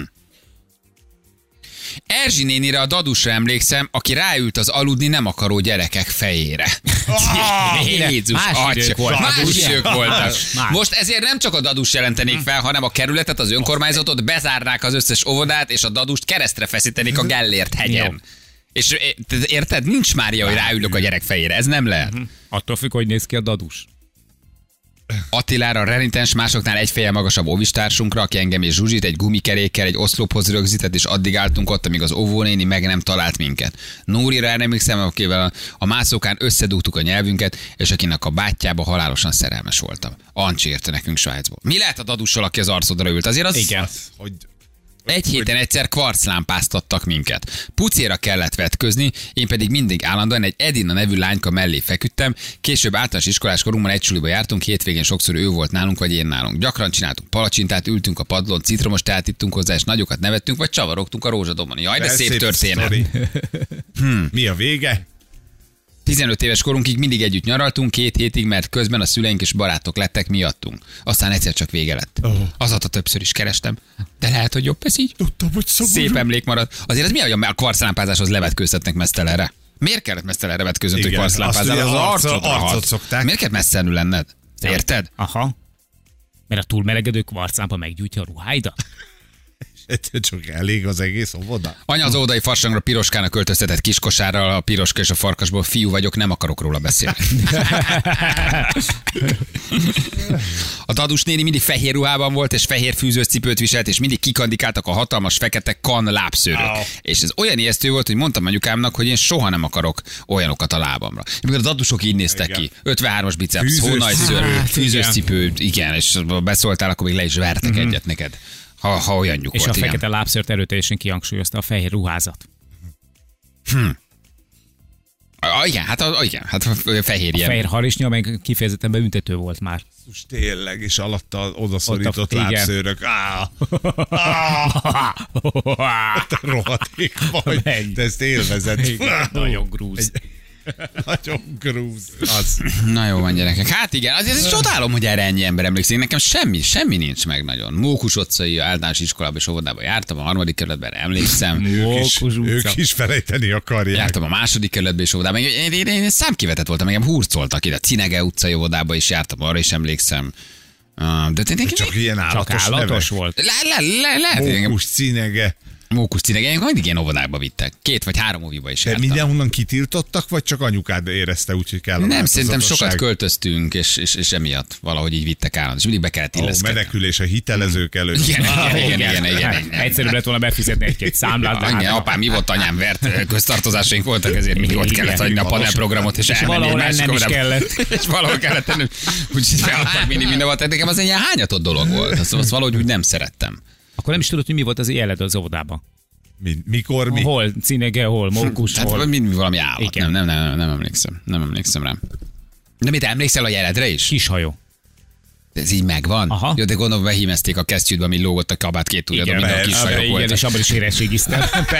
Erzsi nénire, a dadusra emlékszem, aki ráült az aludni nem akaró gyerekek fejére. Jézus, más idők voltak. Most ezért nem csak a dadus jelentenék fel, hanem a kerületet, az önkormányzatot, bezárnák az összes óvodát, és a dadust keresztre feszítenék a Gellért hegyen. És érted? Nincs már ilyen, hogy ráülök a gyerek fejére. Ez nem lehet. Attól függ, hogy néz ki a dadus. Attilára, renitens, másoknál egy fejjel magasabb óvistársunkra, aki engem és Zsuzsit egy gumikerékkel, egy oszlophoz rögzített, és addig álltunk ott, amíg az óvónéni meg nem talált minket. Nórira emlékszem, akivel a mászókán összedugtuk a nyelvünket, és akinek a bátyjába halálosan szerelmes voltam. Ancsi érte nekünk Svájcból. Mi lehet a dadussal, aki az arcodra ült? Azért az... Igen. Hogy Egy héten egyszer kvarclámpáztattak minket. Pucéra kellett vetközni, én pedig mindig állandóan egy Edina nevű lányka mellé feküdtem. Később általános iskolás korunkban egy suliba jártunk, hétvégén sokszor ő volt nálunk, vagy én nálunk. Gyakran csináltunk palacsintát, ültünk a padlón, citromos teát ittunk hozzá, és nagyokat nevettünk, vagy csavarogtunk a rózsadomon. Jaj, de szép történet. Mi a vége? 15 éves korunkig mindig együtt nyaraltunk, 2 hétig, mert közben a szüleink és barátok lettek miattunk. Aztán egyszer csak vége lett. Azóta többször is kerestem, de lehet, hogy jobb ez így. Tudtam, hogy szomorú. Szép emlék maradt. Azért ez mi, hogy a kvarclámpázáshoz levetkőztetnek mesztelenre? Miért kellett mesztelenre vetkőzni, hogy kvarclámpázás? Az arcot szokták. Miért kellett messzenül lenned? Érted? Aha. Mert a túlmelegedő kvarclámpa meggyújtja a ruháidat? Csak elég az egész óvoda. Anya az óvodai farsangra piroskának költöztetett kiskosárral, a piroska és a farkasból fiú vagyok, nem akarok róla beszélni. A dadus néni mindig fehér ruhában volt, és fehér fűzős cipőt viselt, és mindig kikandikáltak a hatalmas fekete kan lábszőrök. És ez olyan ijesztő volt, hogy mondtam anyukámnak, hogy én soha nem akarok olyanokat a lábamra. Amikor a dadusok így néztek ki. 53-as biceps, hónaj szőr, fűzős cipő, igen, és beszóltál, akkor még le is vertek egyet neked. Ha olyan nyug és volt, a fekete lábszőrt erőteljesen kihangsúlyozta a fehér ruházat. Igen, hát fehér a ilyen. fehér harisnya meg kifejezetten beüntető volt már. Tényleg, és alatta odaszorított lábszőrök. Rohadék vagy. Te ezt élvezed. Nagyon grúz. Nagyon grúz. Az. Na jó van, gyerekek. Hát igen, azért csodálom, hogy erre ennyi ember emlékszik. Nekem semmi nincs meg nagyon. Mókus utcai általános iskolában és óvodában jártam, a 3. kerületben emlékszem. Ők is felejteni akarják. Jártam a 2. kerületben és óvodában. Én számkivetett voltam, engem hurcoltak ide. A Cinege utcai óvodába is jártam, arra is emlékszem. De csak ilyen állatos volt. Lehet. Mókus Cinege. Mókus Cinege, mindig ilyen óvodába vittek. 2 vagy 3 óviba is jártam. Mindenhonnan kitiltottak, vagy csak anyukád érezte úgy, hogy kell a Nem, szerintem sokat költöztünk, és emiatt valahogy így vittek állandóan, és mindig be kellett illeszkedni. Menekülés a hitelezők előtt. Igen. Egyszerűbb lett volna befizetni egy-két számlát. Igen, apám mi volt, anyám vert, köztartozásaink voltak, ezért mindig ott kellett hagyni a panelprogramot, és valahol nem is kellett. És valahol kellett tenni. Úgyhogy feladtak mindig mindenhol. Nekem az egy ilyen hányatott dolog volt. Azt valahogy úgy nem szerettem. Akkor nem is tudod, hogy mi volt az élet az óvodában. Mikor mi? Hol Cinege, hol Mókus, hol. Hát valami állat. Nem emlékszem. Nem emlékszem rá. De mit emlékszel a jeledre is? Kishajó. Ez így megvan? Aha. Jó, de gondolom behímezték a kesztyűtbe, ami lógott a kabát 2 ujjadon, mint a kis hajok volt. Igen, és abban is érettségiztem.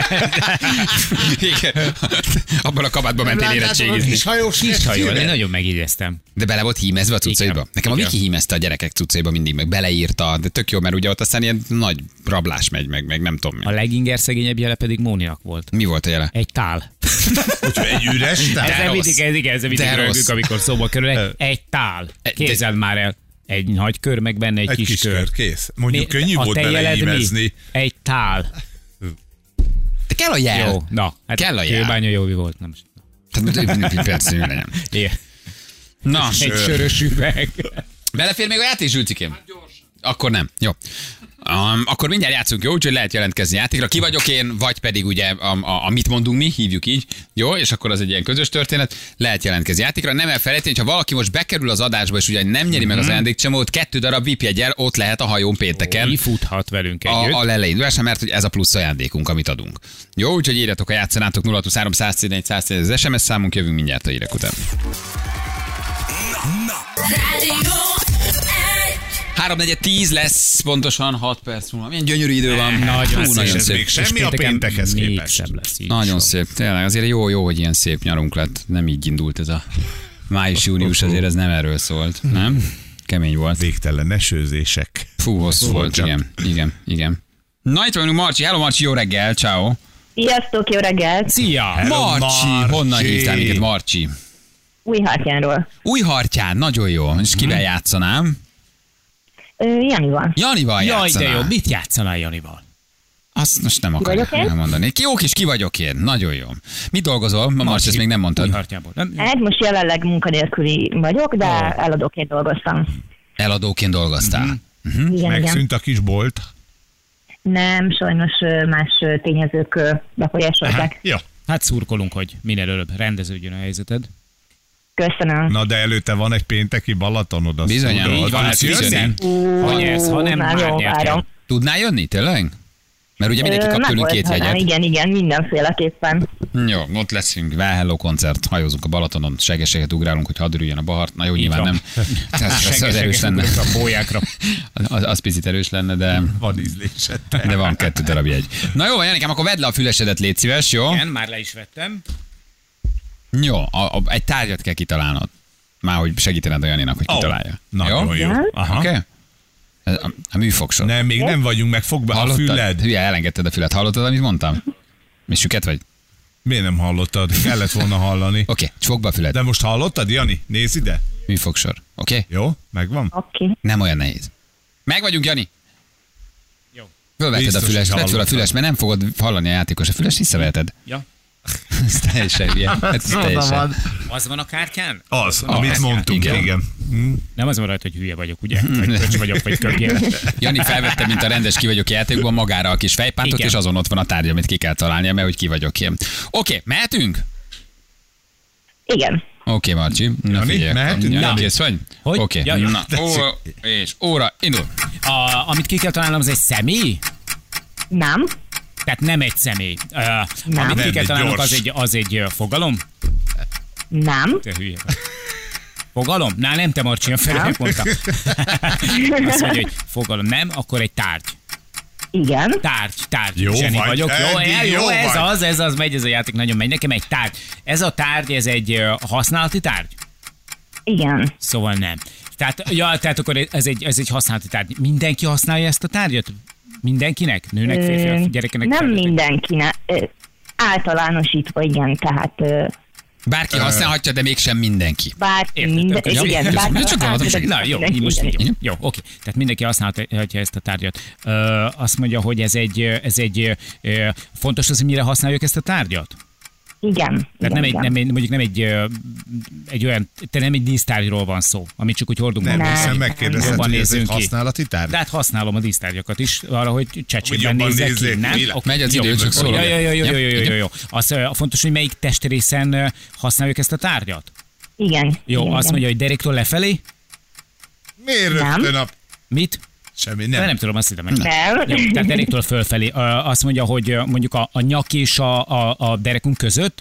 Igen. Abban a kabátban mentél érettségizni. Kishajó, én nagyon megígyeztem. De bele volt hímezve a cuccaiba? Nekem a Viki hímezte a gyerekek cuccaiba mindig, meg beleírta, de tök jó, mert ugye ott aztán ilyen nagy rablás megy, meg nem tudom mi. A leginger szegényebb jele pedig Móninak volt. Mi volt a jele? Egy tál. Egy üres tál? Ezzel mindig rögünk, amikor szóba kerül. Egy tál. Képzeld már el. Egy nagy kör, meg benne egy kis kör. Kész. Mondjuk könnyű volt belehímezni. Egy tál. De kell a jel. Jó, na. Hát kell a jel. Kőbánya Jóvi volt, nem. Tehát persze, legyen. Igen. Na. Egy sörös üveg. Belefér még a játék, Zsülcikém? Akkor nem. Jó. Akkor mindjárt játszunk, jó? Úgyhogy lehet jelentkezni játékra. Ki vagyok én, vagy pedig ugye, amit mondunk mi, hívjuk így, jó? És akkor az egy ilyen közös történet. Lehet jelentkezni játékra. Nem elfelejteni, hogyha valaki most bekerül az adásba, és ugye nem nyeri meg az ajándékcsomót, 2 darab VIP-jeggyel ott lehet a hajón pénteken. Mi futhat velünk együtt. A leleindulásra, mert hogy ez a plusz ajándékunk, amit adunk. Jó, úgyhogy írjatok, a játszanátok 023 111 111 az SMS számunk, jövünk mindjárt a hírek után. 3:10 lesz, pontosan 6 perc múlva. Milyen gyönyörű idő van. Nagyon szép. Még semmi a péntekhez képest. Nagyon szép. Tényleg azért jó, hogy ilyen szép nyarunk lett. Nem így indult ez a május-június, azért ez nem erről szólt. Nem? Kemény volt. Végtelen esőzések. Fú, hosszú volt. Igen. Na itt vagyunk, Marcsi. Hello, Marcsi, jó reggel. Ciao. Sziasztok, jó reggelt! Szia! Hello, Marcsi. Honnan hívtál minket, Marcsi? Újhartyánról. Újhartyán, nagyon jó. És kivel játszanám? Janival. Janival játszanál. Jaj, de jó. Mit játszanál Janival? Azt most nem akarok elmondani. Jó kis, ki vagyok én. Nagyon jó. Mit dolgozol? Marci, ezt még nem mondtad. Hát most jelenleg munkanélküli vagyok, de eladóként dolgoztam. Eladóként dolgoztál? Igen, megszűnt a kis bolt? Nem, sajnos más tényezők befolyásolták. Jó. Hát szurkolunk, hogy minél előbb rendeződjön a helyzeted. Köszönöm. Na de előtte van egy pénteki Balatonod. Bizonyám, így van, ezt jönni. Ha nem már nyertél. Tudnál jönni, tényleg? Mert ugye mindenki kap tőlünk 2 jegyet. Igen, mindenféleképpen. Jó, ott leszünk, Well koncert, hajózunk a Balatonon, segeseket ugrálunk, hogy hadd örüljön a Bahart. Na jó, nyilván nem. Az erős lenne. A bójákra. Az picit erős lenne, de... Van ízlésed. De van 2 darab jegy. Na jó, Janikám, akkor vedd le a fülesedet, légy szíves, jó? Igen, már le is vettem. Jó, egy tárgyat kell kitalálnod. Már hogy segítened a Janinak, hogy kitalálja. Nagyon jó. Oké? A műfogsor. Nem, még nem vagyunk meg, fog be a füled. Hülye, elengedted a fület. Hallottad, amit mondtam? Mi süket vagy? Miért nem hallottad? Kellett volna hallani. Oké, fogd be a füled. De most hallottad, Jani? Nézd ide. Műfogsor. Oké? Jó, megvan? Oké. Nem olyan nehéz. Meg vagyunk, Jani? Jó. Fölvetted a füles, vedd föl a füles, mert nem fogod hallani a játékos. A füles visszaveheted. Ja. Ez teljesen hülye. Az van a kártyán? Az, amit mondtunk, igen. Nem az van rajta, hogy hülye vagyok, ugye? Vagy köcs vagyok, vagy köpjel. Jani felvette, mint a rendes ki vagyok játékban, magára a kis fejpántot, és azon ott van a tárgy, amit ki kell találnia, mert hogy ki vagyok én. Oké, mehetünk? Igen. Oké, Marcsi. Jani, mehetünk? Jani, kész vagy? Oké. Na, és óra, indul. Amit ki kell találnom, az egy személy? Nem. Tehát nem egy személy. Amit ki kell találnunk, az egy fogalom? Nem. Te hülye vagy. Fogalom? Nem te, Marcsi, a felé mondta. Azt mondja, hogy fogalom. Nem, akkor egy tárgy. Igen. Tárgy. Jó Zseni vagy, vagyok. Andy, Jó, jó ez vagy. az, megy ez a játék, nagyon megy. Nekem egy tárgy. Ez a tárgy, ez egy használati tárgy? Igen. Szóval nem. Tehát akkor ez egy használati tárgy. Mindenki használja ezt a tárgyat? Mindenkinek? Nőnek, férfiak, gyerekenek? Nem felnőttek? mindenkinek. Általánosítva, igen, tehát Bárki használhatja, de mégsem mindenki. bárki Értettem, minden... köszönöm. Igen, Köszönöm. bárki Csak gondoltam, használhatja, Na jó, mindenki, most mindenki. így. Jó, oké. Tehát mindenki használhatja ezt a tárgyat. Azt mondja, hogy ez egy fontos az, hogy mire használjuk ezt a tárgyat? Igen. Tehát igen. mondjuk nem egy olyan, te nem egy dísztárgyról van szó, amit csak úgy hordunk Nem, magunk. hiszen megkérdezted, Jobban hogy ez egy nézzünk ki. használati tárgy? De hát használom a dísztárgyakat is, arra, hogy csecsében jobban nézzek ki, nézzék nem? ki. Oké, Megy az jó. idő, csak szólok. Jó. Az fontos, hogy melyik testrészen használjuk ezt a tárgyat? Igen. Jó, igen, azt igen. mondja, hogy derektől lefelé? Miért Nem. rögtön a... Mit? Semmi, Nem, nem. nem tudom, azt hittem meg. Nem. Jó, tehát derektől fölfelé. Azt mondja, hogy mondjuk a nyak és a derekunk között,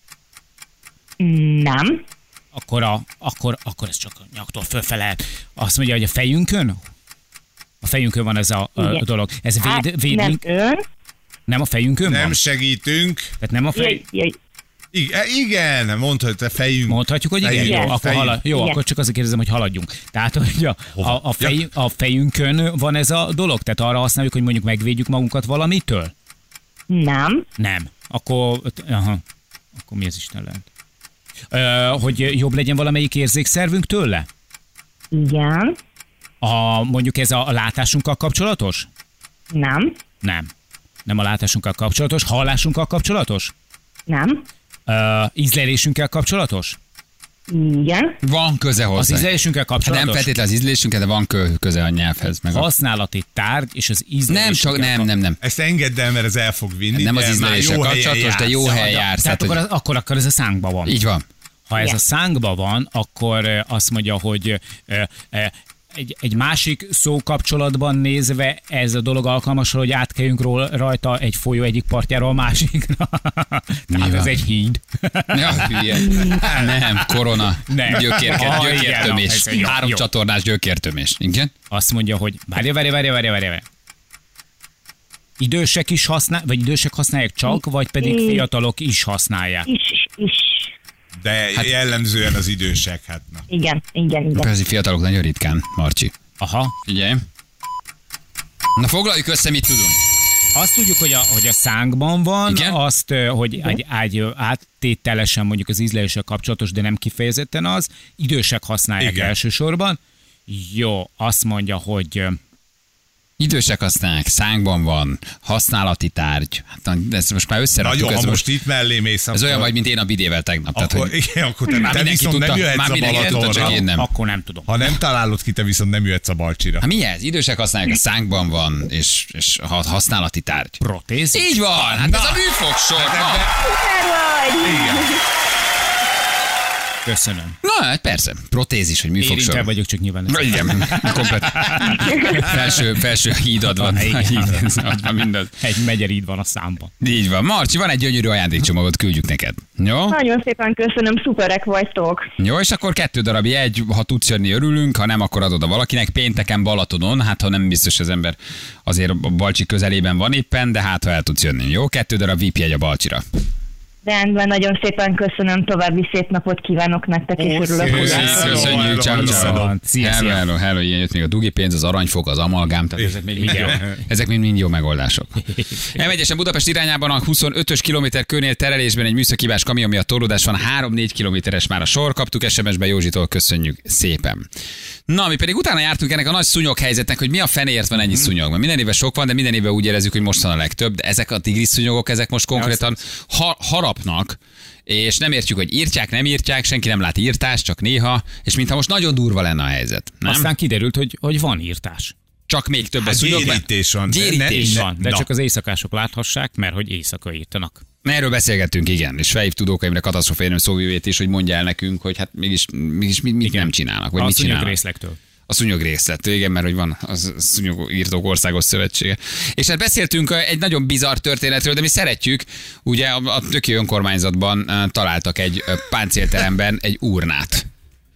Nem. akkor ez csak a nyaktól fölfele. Azt mondja, hogy a fejünkön? A fejünkön van ez a Igen. dolog. Ez Hát, véd nem minket? ön. Nem a fejünkön Nem van? segítünk. Tehát nem a fej... Igen, mondd, hogy te fejünk. Mondhatjuk, hogy igen? Fejünk. Jó, akkor, Fejünk. jó, Igen. akkor csak azért kérdezem, hogy haladjunk. Tehát, hogy Hova? a fejünkön van ez a dolog? Tehát arra használjuk, hogy mondjuk megvédjük magunkat valamitől? Nem. Nem. Akkor mi az Isten lehet? Hogy jobb legyen valamelyik érzékszervünk tőle? Igen. Mondjuk ez a látásunkkal kapcsolatos? Nem. Nem. Nem a látásunkkal kapcsolatos. Hallásunkkal kapcsolatos? Nem. Ízlelésünkkel kapcsolatos? Igen. Van köze Az hozzá. ízlelésünkkel Hát kapcsolatos? nem feltétlenül az ízlésünkkel, de van köze a nyelvhez. Meg a... Használati tárgy és az Nem, ízlelésünkkel csak nem. Ezt engedd el, mert ez el fog vinni. Nem az de már ízleléssel jó helyen kapcsolatos, de jó jársz. helyen jársz. Tehát Tehát, hogy... akkor ez a szánkban van. Így van. Ha ez Igen. a szánkban van, akkor azt mondja, hogy egy másik szókapcsolatban nézve ez a dolog alkalmas, hogy átkeljünk rajta egy folyó egyik partjáról a másikra. Tehát ez egy híd. Ja, hülye. Nem, korona. Nem. Gyökértömés. Igen, jó, 3 jó. csatornás gyökértömés. Igen? Azt mondja, hogy várj. Idősek is vagy idősek használják csak, vagy pedig fiatalok is használják? Is. De jellemzően az idősek, hát na. Igen. Persze fiatalok nagyon ritkán, Marcsi. Aha. Ugye? Na foglaljuk össze, mit tudunk. Azt tudjuk, hogy a szánkban van, Igen? azt, hogy egy áttételesen mondjuk az ízleléssel kapcsolatos, de nem kifejezetten az. Idősek használják Igen. elsősorban. Jó, azt mondja, hogy Idősek használják, szánkban van, használati tárgy. Hát, ezt most már összeraktuk. Nagyon, Ez, ha most itt mellé mész, ez olyan vagy, mint én a bidével tegnap. Tehát, akkor, hogy igen, akkor Már te mindenki viszont tudta, nem jöhetsz már a mindenki tudta, Balatonra. csak én nem. akkor nem tudom. Ha nem találod ki, te viszont nem jöhetsz a Balcsira. hát mi ez? Idősek használják, a szánkban van, és használati tárgy. Protéz? Így van, hát ez a műfogsor. Na. Szuper vagy! Igen. Köszönöm. Na, hát persze, protézis, hogy Érintve műfogsor. vagyok, csak nyilván. Igen, komplet. Felső hídad van. Igen. Ott van mindaz. Egy megyerid van a számban. Így van. Marcsi, van egy gyönyörű ajándékcsomagot, küldjük neked. Jó? Nagyon szépen köszönöm, szuperek vagytok. Jó, és akkor 2 darab jegy, ha tudsz jönni, örülünk, ha nem, akkor adod a valakinek. Pénteken Balatonon, hát ha nem biztos az ember azért a Balcsi közelében van éppen, de hát ha el tudsz jönni. Jó, 2 darab VIP jegy a Balcsira. Rendben, nagyon szépen köszönöm, további szép napot kívánok nektek, és örülök, hogy Köszönjük, ciao, ciao. Szia. Hello, ilyen jött még a dugi pénz, az aranyfog, az amalgám, tehát ezek még mind jó megoldások. M1-esen Budapest irányában a 25-ös kilométer körnél terelésben egy műszakibás kamion miatt torlódás van, 3-4 kilométeres már a sor, kaptuk SMS-be Józsitól, köszönjük szépen. Na, mi pedig utána jártunk ennek a nagy szúnyog helyzetnek, hogy mi a fenéért van ennyi szúnyog. Mert minden évben sok van, de minden évben úgy érezzük, hogy most van a legtöbb. De ezek a tigris szúnyogok, ezek most konkrétan harapnak, és nem értjük, hogy írtják, nem írtják, senki nem lát írtást, csak néha, és mintha most nagyon durva lenne a helyzet. Nem? Aztán kiderült, hogy van írtás. Csak még több a Hát szúnyog. gyérítés van. Gyérítés Ne- van. De Na. csak az éjszakások láthassák, mert hogy éjszaka írtanak. Erről beszélgettünk, igen, és felhívtuk Dókaimre katasztroférnő szóvivét is, hogy mondja el nekünk, hogy hát mégis mit nem csinálnak, vagy A mit szúnyog csinálnak. részlektől. A szúnyog részlet, igen, mert hogy van a szúnyogírtók országos szövetsége. És hát beszéltünk egy nagyon bizarr történetről, de mi szeretjük, ugye a Töki önkormányzatban találtak egy páncélteremben egy urnát.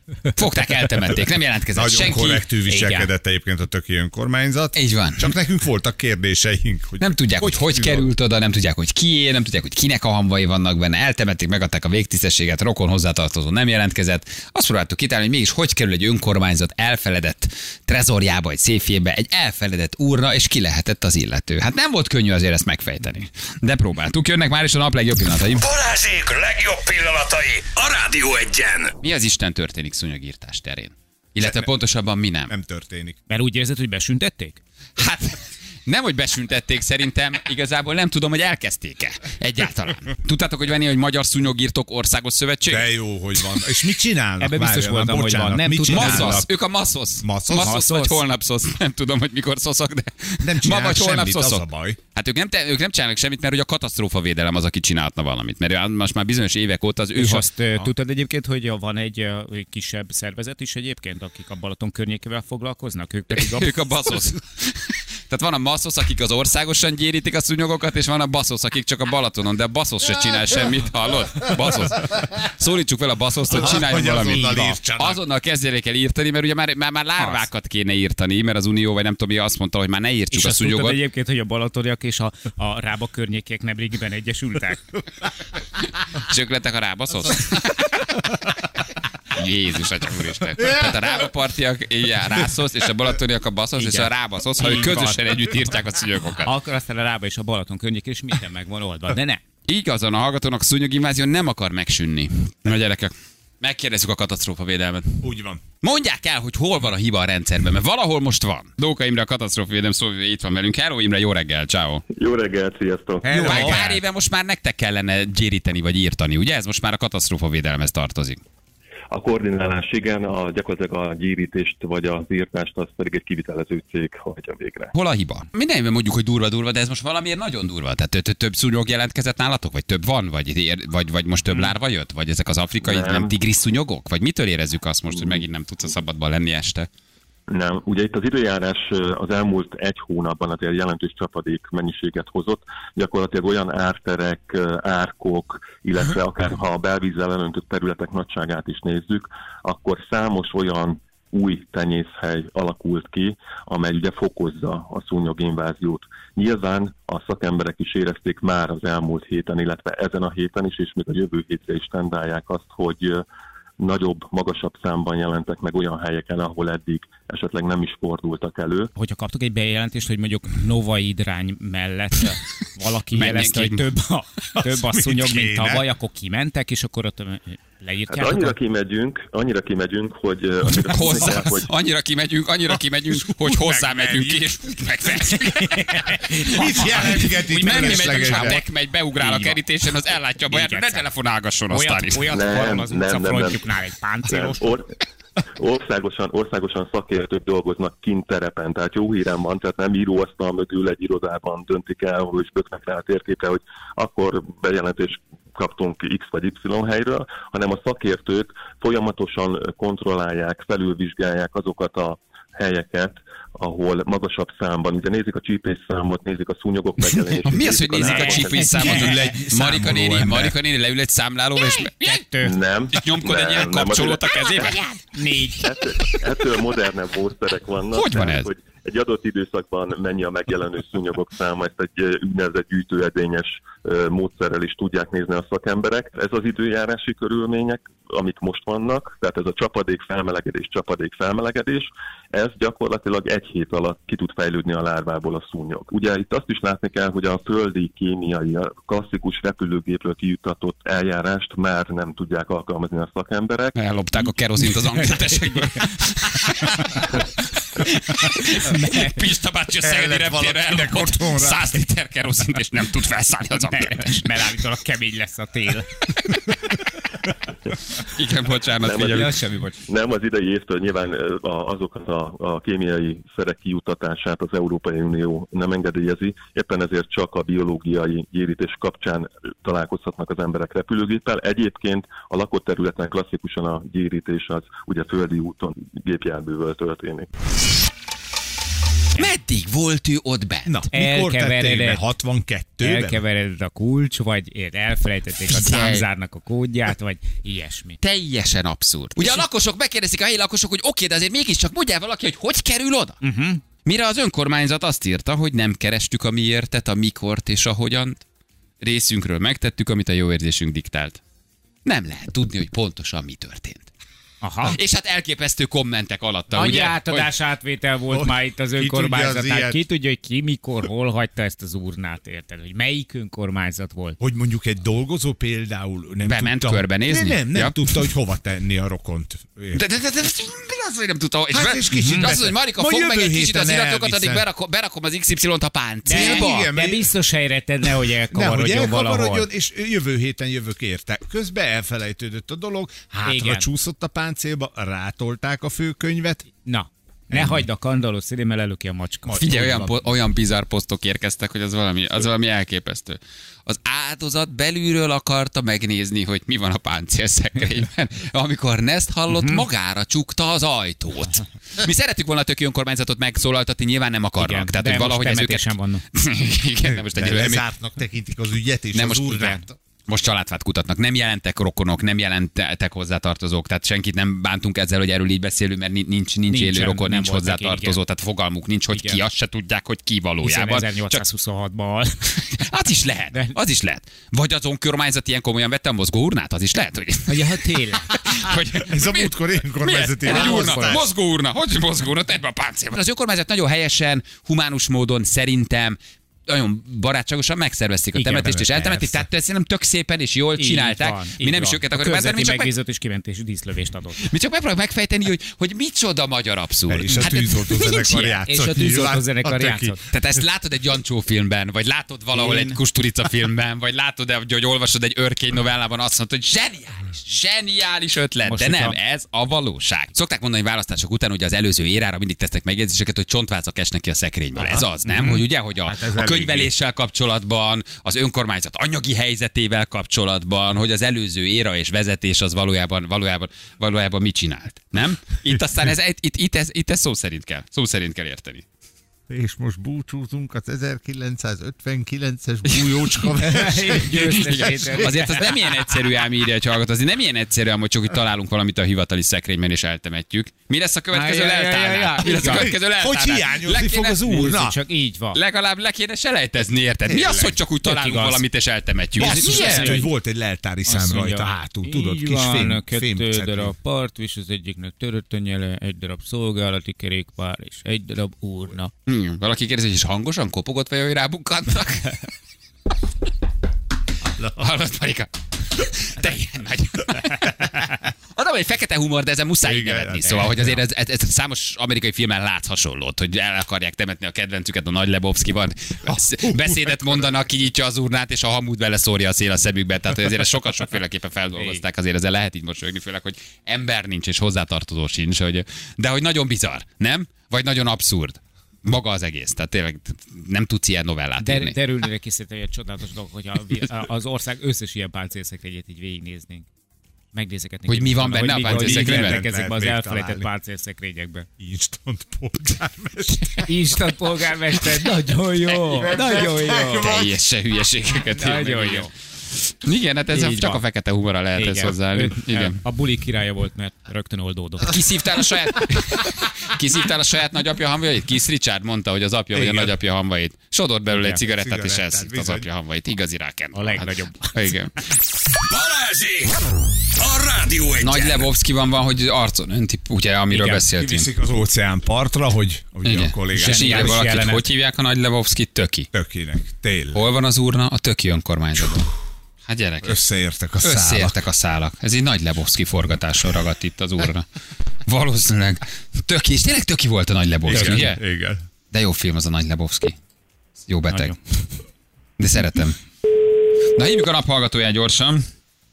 Fogták, eltemették, nem jelentkezett nagyon senki. korrektül viselkedett egyébként a töki önkormányzat. Így van. Csak nekünk voltak kérdéseink. Hogy nem tudják, hogy került oda, nem tudják, hogy kié, nem tudják, hogy kinek a hamvai vannak benne. Eltemették, megadták a végtisztességet, rokon hozzátartozó nem jelentkezett. Azt próbáltuk kitalálni, hogy mégis hogy kerül egy önkormányzat elfeledett trezorjába, egy széfjébe, egy elfeledett urna, és ki lehetett az illető. Hát nem volt könnyű azért ezt megfejteni. De próbáltuk. Jönnek már is a nap legjobb pillanatai. Balázsék legjobb pillanatai a Rádió Egyen. Mi az Isten történik szúnyogírtás terén? Illetve pontosabban mi nem? nem történik. Mert úgy érzed, hogy besüntették? Hát nem, hogy besüntették, szerintem igazából nem tudom, hogy elkezdték-e egyáltalán. Tudtátok, hogy venni, hogy Magyar Szúnyogírtók Országos Szövetség? De jó, hogy van. És mit csinálnak? Ebben biztos voltam, hogy van. Nem tudom. Maszosz, ők a maszosz. Maszosz vagy holnap szosz. Nem tudom, hogy mikor szoszok, de nem ma vagy holnap semmit, szoszok. az a baj. Hát ők nem csinálnak semmit, mert ugye a katasztrófavédelem az, aki csinálhatna valamit. Mert most már bizonyos évek óta az ő... És azt tudtad egyébként, hogy van egy kisebb szervezet is egyébként, akik a Balaton környékével foglalkoznak? Ők pedig ők a baszosz. Tehát van a maszosz, akik az országosan gyérítik a szúnyogokat, és van a baszosz, akik csak a Balatonon, de a baszosz se csinál semmit, hallod? Baszosz. Szólítsuk fel a baszoszt, hogy csináljon valamit. Azonnal kezdjenek el írtani, mert ugye már lárvákat kéne írtani, mert az Unió, vagy nem tudom, azt mondta, hogy már ne írtsuk és a szúnyogot. És azt egyébként, hogy a balatoniak és a Rába környékek nemrégiben egyesültek. És ők lettek a rábaszosz? Jézus, atya úristen. Tehát a rábapartiak rászosz, és a balatoniak a baszosz, és a rábaszosz, ha ők közösen együtt írták a szúnyogokat. Akkor aztán a Rába és a Balaton környék, és minden meg van oldva. De ne. Igazán a hallgatónak a szúnyoginvázió nem akar megsünni. Na gyerekek, megkérdezzük a katasztrófavédelmet. Úgy van. Mondják el, hogy hol van a hiba a rendszerben, mert valahol most van. Dóka Imre, a katasztrófavédelem szóvivője itt van velünk. Hello Imre, jó reggel, ciao. Jó reggel, sziasztok. Pár éve most már nektek kellene gyéríteni vagy írtani, ugye? Ez most már a katasztrófavédelemhez tartozik. A koordinálás igen, gyakorlatilag a gyérítést vagy az írtást az pedig egy kivitelező cég hagyja végre. Hol a hiba? Mindenben mondjuk, hogy durva, de ez most valamiért nagyon durva. Tehát több szúnyog jelentkezett nálatok? Vagy több van? Vagy most több lárva jött? Vagy ezek az afrikai nem tigris szúnyogok? Vagy mitől érezzük azt most, hogy megint nem tudsz a szabadban lenni este? Nem, ugye itt az időjárás az elmúlt egy hónapban azért jelentős csapadék mennyiséget hozott. Gyakorlatilag olyan árterek, árkok, illetve akár ha a belvízzel elöntött területek nagyságát is nézzük, akkor számos olyan új tenyészhely alakult ki, amely ugye fokozza a szúnyoginváziót. Nyilván a szakemberek is érezték már az elmúlt héten, illetve ezen a héten is, és még a jövő hétre is tendálják azt, hogy nagyobb, magasabb számban jelentek meg olyan helyeken, ahol eddig esetleg nem is fordultak elő. Hogyha kaptuk egy bejelentést, hogy mondjuk Novai Idrány mellett valaki jelezte, hogy több a szúnyog, mint tavaly, akkor kimentek, és akkor ott leírtjátok? Hát annyira kimegyünk, hogy... Annyira kimegyünk, hogy hozzámegyünk ki, és megfelelünk. Mit jelentget itt? Úgy menni megy, beugrál a kerítésen, az ellátja a baját, ne telefonálgasson aztán is. Olyat van az utcafrontjuknál egy páncélos. Országosan szakértők dolgoznak kint terepen, tehát jó hírem van, tehát nem íróasztal mögül egy irodában döntik el, hogy böknek rá a térképre, hogy akkor bejelentés kaptunk X vagy Y helyről, hanem a szakértők folyamatosan kontrollálják, felülvizsgálják azokat a helyeket, ahol magasabb számban, ugye nézik a csípésszámot, nézik a szúnyogok megjelenését. Mi az, hogy nézik a csípésszámot? Marika néni leül egy számlálóra, és nyomkod egy ilyen kapcsolót a kezébe? 4. Ettől modernebb módszerek vannak. Hogy van ez? Hogy egy adott időszakban mennyi a megjelenő szúnyogok száma, ezt egy úgynevezett gyűjtőedényes módszerrel is tudják nézni a szakemberek. Ez az időjárási körülmények, amik most vannak, tehát ez a csapadék felmelegedés, ez gyakorlatilag egy hét alatt ki tud fejlődni a lárvából a szúnyog. Ugye itt azt is látni kell, hogy a földi kémiai, a klasszikus repülőgépről kijuttatott eljárást már nem tudják alkalmazni a szakemberek. Ellopták a kerozint az ankétesekből. Pista bácsi a szegedi reptérre ellopott 100 liter kerozint, és nem tud felszállni az ankétes. Mert állítólag kemény lesz a tél. Igen, bocsánat, figyelj. Nem, az idei évtől nyilván azokat a kémiai szerek kijutatását az Európai Unió nem engedélyezi, éppen ezért csak a biológiai gyérítés kapcsán találkozhatnak az emberek repülőgéppel. Egyébként a lakott területen klasszikusan a gyérítés az ugye földi úton gépjárművel történik. Meddig volt ő ott bent? Na, mikor tették be? 62-ben? Elkeveredett a kulcs, vagy elfelejtették a számzárnak a kódját, vagy ilyesmi. Teljesen abszurd. Ugye a lakosok megkérdezik, a helyi lakosok, hogy oké, de azért mégiscsak mondjál valaki, hogy kerül oda? Mire az önkormányzat azt írta, hogy nem kerestük a miértet, a mikort és a hogyant. Részünkről megtettük, amit a jó érzésünk diktált. Nem lehet tudni, hogy pontosan mi történt. Aha. És hát elképesztő kommentek alatta, annyi ugye? átadás átvétel volt már itt az önkormányzatnál. Ki tudja, hogy ki mikor, hol hagyta ezt az urnát, érted? Hogy melyik önkormányzat volt? Hogy mondjuk egy dolgozó például nem bement tudta, körbenézni? Nem tudta, hogy hova tenni a rokont. De az, hogy nem tudta. És kicsit az, hogy Marika, fog meg egy kicsit az iratokat, addig berakom az XY-t a páncélba. De biztos helyre tedd, nehogy elkavarodjon valahol. És jövő héten jövök érte. Közben elfelejtődött a dolog, hátra csúszott a páncélba, rátolták a főkönyvet. Na, ne hagyd a kandalló szélén, mert elő ki a macska. Figyelj, olyan bizarr posztok érkeztek, hogy az valami elképesztő. Az áldozat belülről akarta megnézni, hogy mi van a páncélszekrényben, amikor Nest hallott, magára csukta az ajtót. Mi szeretjük volna a töki önkormányzatot megszólaltatni, nyilván nem akarnak. Igen, tehát, de hogy valahogy ez őket... vannak. Igen, nem most egyelőre. Lezártnak tekintik az ügyet, és nem az most urnát. Most családfát kutatnak, nem jelentek rokonok, nem jelentek hozzátartozók, tehát senkit nem bántunk ezzel, hogy erről így beszélünk, mert nincs élő rokon, nincs hozzátartozó, tehát fogalmuk nincs, hogy ki, azt se tudják, hogy ki valójában. 1826-ban. Az is lehet. Vagy az önkormányzat ilyen komolyan vette a mozgó urnát, az is lehet, hogy... Ja, tényleg. Ez a múltkor önkormányzati mozgó urna, hogy mozgó urna, tedd be a páncélba. Az önkormányzat nagyon helyesen, humánus módon szerintem nagyon barátságosan megszervezték a temetést, és eltemették, tehát szerintem tök szépen és jól csinálták. Mi nem is őket akarjuk bántani, mi csak megbízott és kimentés díszlövést adott. Mi csak megpróbáljuk megfejteni, hogy micsoda magyar abszurd. És a tűzoltózenekar játszott. És a tűzoltózenekar játszott. Tehát ezt látod egy Jancsó filmben, vagy látod valahol egy Kusturica filmben, vagy látod, hogy olvasod egy Örkény novellában, azt mondod, hogy zseniális ötlet, most de nem, ez a valóság. Szokták mondani választások után, hogy az előző érára mindig tesznek megjegyzéseket, hogy csontvázak esnek ki a szekrényből. Ez az, nem? Hogy ugye, hogy a könyveléssel kapcsolatban, az önkormányzat anyagi helyzetével kapcsolatban, hogy az előző éra és vezetés az valójában mit csinált, nem? Itt aztán ez szó szerint kell érteni. És most búcsúzunk az 1959-es bújócska. Azért az nem ilyen egyszerű, ám írja egy hallgató, azért nem ilyen egyszerű, hogy csak hogy találunk valamit a hivatali szekrényben és eltemetjük. Mi lesz a következő leltárnál? Hogy hiányozni fog az úrna? Csak így van. Legalább le kéne selejtezni, érted? Mi az, hogy csak úgy találunk valamit és eltemetjük? Hogy volt egy leltári szám rajta hátul, tudod, kis fém. 2 darab partvis, az egyiknek törött a nyele, 1 darab szolgálati kerékpár és 1 darab úrna. Valaki kérdezi, hogy is hangosan kopogott, vagy hogy rábukkantak? Hallod, Marika? Te ilyen nagy. Adom, hogy fekete humor, de ezen muszáj nevetni. Szóval, hogy azért ez számos amerikai filmen látsz hasonlót, hogy el akarják temetni a kedvencüket, a Nagy Lebowskiban. Beszédet mondanak, kinyitja az urnát, és a hamut vele szórja a szél a szemükbe. Tehát azért ezt sokféleképpen feldolgozták. Azért ezzel lehet így mosolyogni, főleg, hogy ember nincs és hozzátartozó sincs. De hogy nagyon bizarr, nem? Vagy nagyon abszurd. Maga az egész, tehát tényleg nem tudsz ilyen novellát írni. Derülnére készíteni egy csodálatos dolog, hogy az ország összes ilyen páncélszekrényét így végignéznénk. Megnézeketnénk. Hogy mi van benne a páncélszekrényben? Ezekben az elfelejtett páncélszekrényekben. Instant polgármester. Nagyon jó. Nagyon jó. Teljesen hülyeségeket. Nagyon jó. Igen, hát ez csak a fekete humorra lehet ezt hozzáállni. Igen. A buli királya volt, mert rögtön oldódott. Kiszívtál a saját nagyapja hamvait? Kis Richard mondta, hogy az apja vagy a nagyapja hamvait. Sodort belőle egy cigarettát, és elszívta az apja hamvait. Igazi ráken. A legnagyobb. Igen. Balázsék! A Rádió Egyen! Nagy Lebowskiban van, hogy arcon önti, ugye, amiről beszéltünk. Kiviszik az óceán partra, hogy a kollégák. És írja valakit, hogy hívják a Nagy Lebowskit? Töki. Tökinek, tényleg. Hol van az urna? A töki önkormányzatban. Hát gyerekek. Összeértek a szálak. Ez egy Nagy Lebowski forgatáson ragadt itt az úrra. Valószínűleg Töki, és tényleg Töki volt a Nagy Lebowski, ugye? Igen. De jó film az a Nagy Lebowski. Jó beteg. Nagyon. De szeretem. Na, hívjuk a naphallgatóját gyorsan.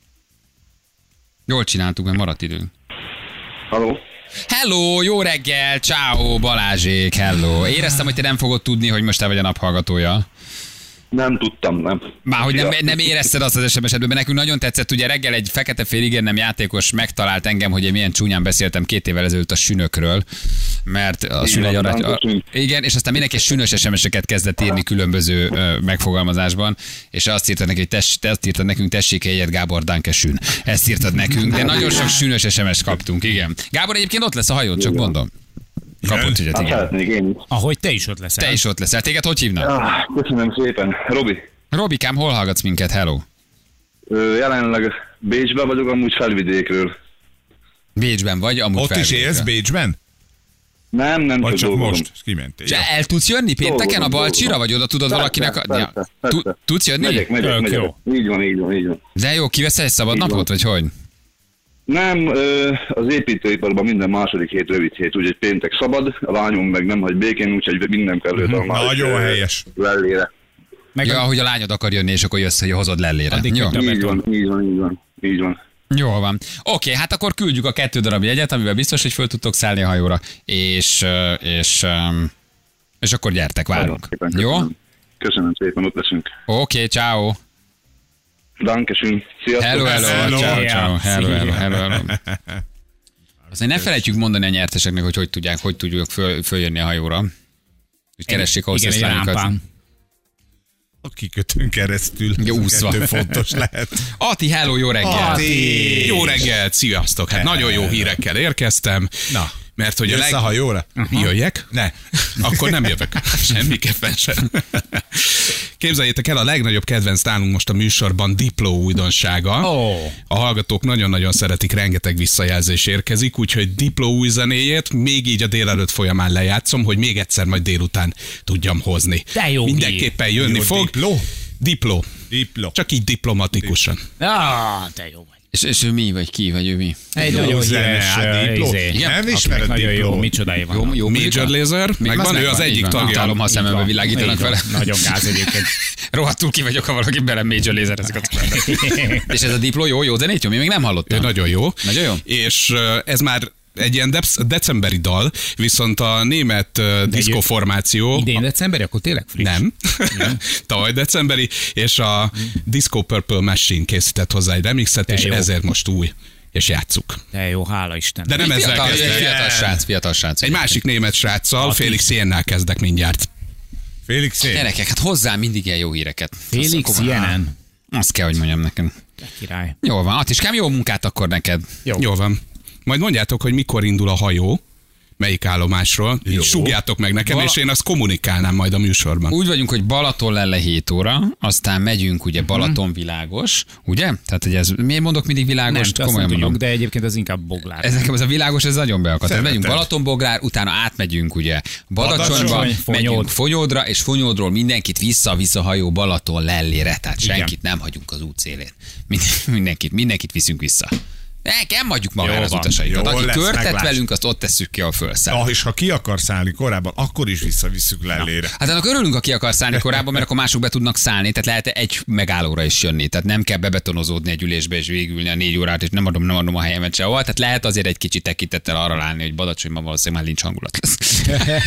Jól csináltuk, mert maradt időnk. Halló. Hello, jó reggel, ciao, Balázsék, hello. Éreztem, hogy te nem fogod tudni, hogy most te vagy a naphallgatója. Nem tudtam, nem. Márhogy nem érezted azt az SMS-edből, mert nekünk nagyon tetszett, ugye reggel egy fekete félig nem játékos megtalált engem, hogy én milyen csúnyán beszéltem 2 évvel ezelőtt a sünökről, mert a Sül igen, és aztán mindenki sűnös SMS-eket kezdett írni különböző megfogalmazásban, és azt írtad neki, hogy azt írtad nekünk, tessék egyet, Gábor, danke schön. Ezt írtad nekünk, de nagyon sok sűnös SMS-t kaptunk, igen. Gábor egyébként ott lesz a hajón, csak mondom. Kapott ügyet, igen. Ahogy te is ott leszel. Te is ott leszel. Téged hogy hívnak? Köszönöm szépen. Robi. Robikám, hol hallgatsz minket? Hello. Jelenleg Bécsben vagyok, amúgy Felvidékről. Bécsben vagy, amúgy ott is élsz Bécsben? Nem vagy csak dolgozom. most kimentél. És el tudsz jönni pénteken a Balcsira, vagy oda tudod valakinek... Persze. Tudsz jönni? Megyek. Jó. Így van. De jó, kiveszel egy szabad napot, vagy hogy? Nem, az építőiparban minden második hét rövid hét, úgyhogy péntek szabad, a lányom meg nem hagy békén, úgyhogy minden kellő tanulmány. Nagyon helyes. Lellére. Ja, hogy a lányod akar jönni, és akkor jössz, hogy hozod Lellére. Jó. Így van. Jól van. Oké, hát akkor küldjük a 2 darab jegyet, amivel biztos, hogy föl tudtok szállni a hajóra, és akkor gyertek, várunk. Jó? Köszönöm szépen, ott leszünk. Oké, ciao. Dankeschön. Sziasztok. Hello. Ciao. Hello. Aztán ne felejtjük mondani a nyerteseknek, hogy tudjuk följönni a hajóra. Hogy keressék ahhoz a lányokat. A kikötőn keresztül. Úszva. 2 fontos lehet. Ati, hello, jó reggel. Jó reggelt, sziasztok. Hát nagyon jó hírekkel érkeztem. Na, mert hogy jössz a hajóra? Jöjjek? Ne. Akkor nem jövök. Semmiképpen sem. Képzeljétek el, a legnagyobb kedvenc nálunk most a műsorban Dipló újdonsága. A hallgatók nagyon-nagyon szeretik, rengeteg visszajelzés érkezik, úgyhogy Dipló új zenéjét még így a délelőtt folyamán lejátszom, hogy még egyszer majd délután tudjam hozni. De jó. Mindenképpen jönni fog. Dipló. Csak így diplomatikusan. Te jó vagy. És ő mi, vagy ki, vagy ő mi? Egy nagyon híres nem ismered nagyon jó, Dipló. micsodája van. Jó, Major Lazer, megvan, ő az egyik tagja. Találom, ha szemembe világítanak vele. Nagyon gáz egyébként. Rohadtul ki vagyok, ha valaki bele Major Lazer ezeket. És ez a Dipló jó zenét, mi még nem hallottam. Nagyon jó. Nagyon jó. És ez már egy ilyen decemberi dal, viszont a német diszkóformáció... Idén decemberi, akkor tényleg friss? Nem. Tavaly decemberi, és a Disco Purple Machine készített hozzá egy remixet, és ezért most új. És játsszuk. De jó, hála Isten. De nem ezzel kezdek. Fiatal srác. Egy másik német sráccal, Félix Jennel kezdek mindjárt. Félix Jen. Gyerekek, hát hozzá mindig ilyen jó híreket. Félix Jenen. Azt kell, hogy mondjam nekem. Király. Jól van, Atiskám, jó munkát akkor neked. Jó van. Majd mondjátok, hogy mikor indul a hajó, melyik állomásról, súgjátok meg nekem, és én azt kommunikálnám majd a műsorban. Úgy vagyunk, hogy Balaton Lelle 7 óra, aztán megyünk ugye Balaton Világos, ugye? Tehát, hogy ez, miért mondok mindig Világos? Nem, komolyan mondom, de egyébként az inkább Boglár. Ez nekem ez a Világos, ez nagyon beakadt. Megyünk Balaton Boglár, utána átmegyünk ugye Badacsonyba, megyünk Fonyódra, és Fonyódról mindenkit vissza hajó Balaton Lellére, tehát senkit nem hagyunk az út szélén. Mindenkit viszünk vissza. Nem hagyjuk magára az utasaikat. Aki körtet velünk, azt ott tesszük ki, a felszáll. És ha ki akar szállni korábban, akkor is visszavisszük Lellére. Hát annak örülünk, ha ki akar szállni korábban, mert akkor mások be tudnak szállni, tehát lehet egy megállóra is jönni. Tehát nem kell bebetonozódni egy ülésbe és végülni a 4 órát, és nem adom a helyemet sehol. Tehát lehet azért egy kicsit tekintettel arra állni, hogy Badacsonyban valószínűleg már lincs hangulat lesz.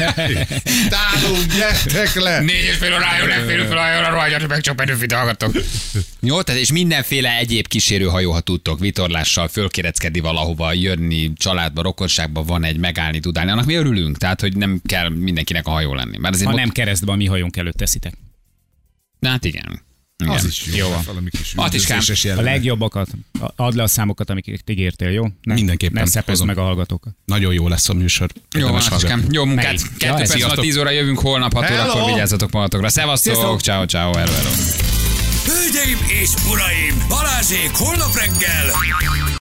Tálunk, gyertek le! 4,5 órája, nem félünk fel a hajóra, rohagyjatok meg, csak Petőfit hallgattok. Jó, tehát és mindenféle egyéb kísérőhajó, ha tudtok, vitorlással fölkéreckedni valahova, jönni családba, rokonságba, van egy megállni, tudálni. Annak mi örülünk, tehát hogy nem kell mindenkinek a hajó lenni. Mert azért ha nem keresztbe a mi hajónk előtt teszitek. Hát igen. Az is jó. Atiskám, a legjobbakat, add le a számokat, amiket ígértél, jó? Mindenképpen. Ne szepezd meg a hallgatókat. Nagyon jó lesz a műsor. Jó, Atiskám, jó munkát. 2 perc van 10 óra jövünk, holnap 6 órakor vigyázzatok magatokra. Szevasztok, ciao, hello. Hölgyeim és uraim, Balázsék holnap reggel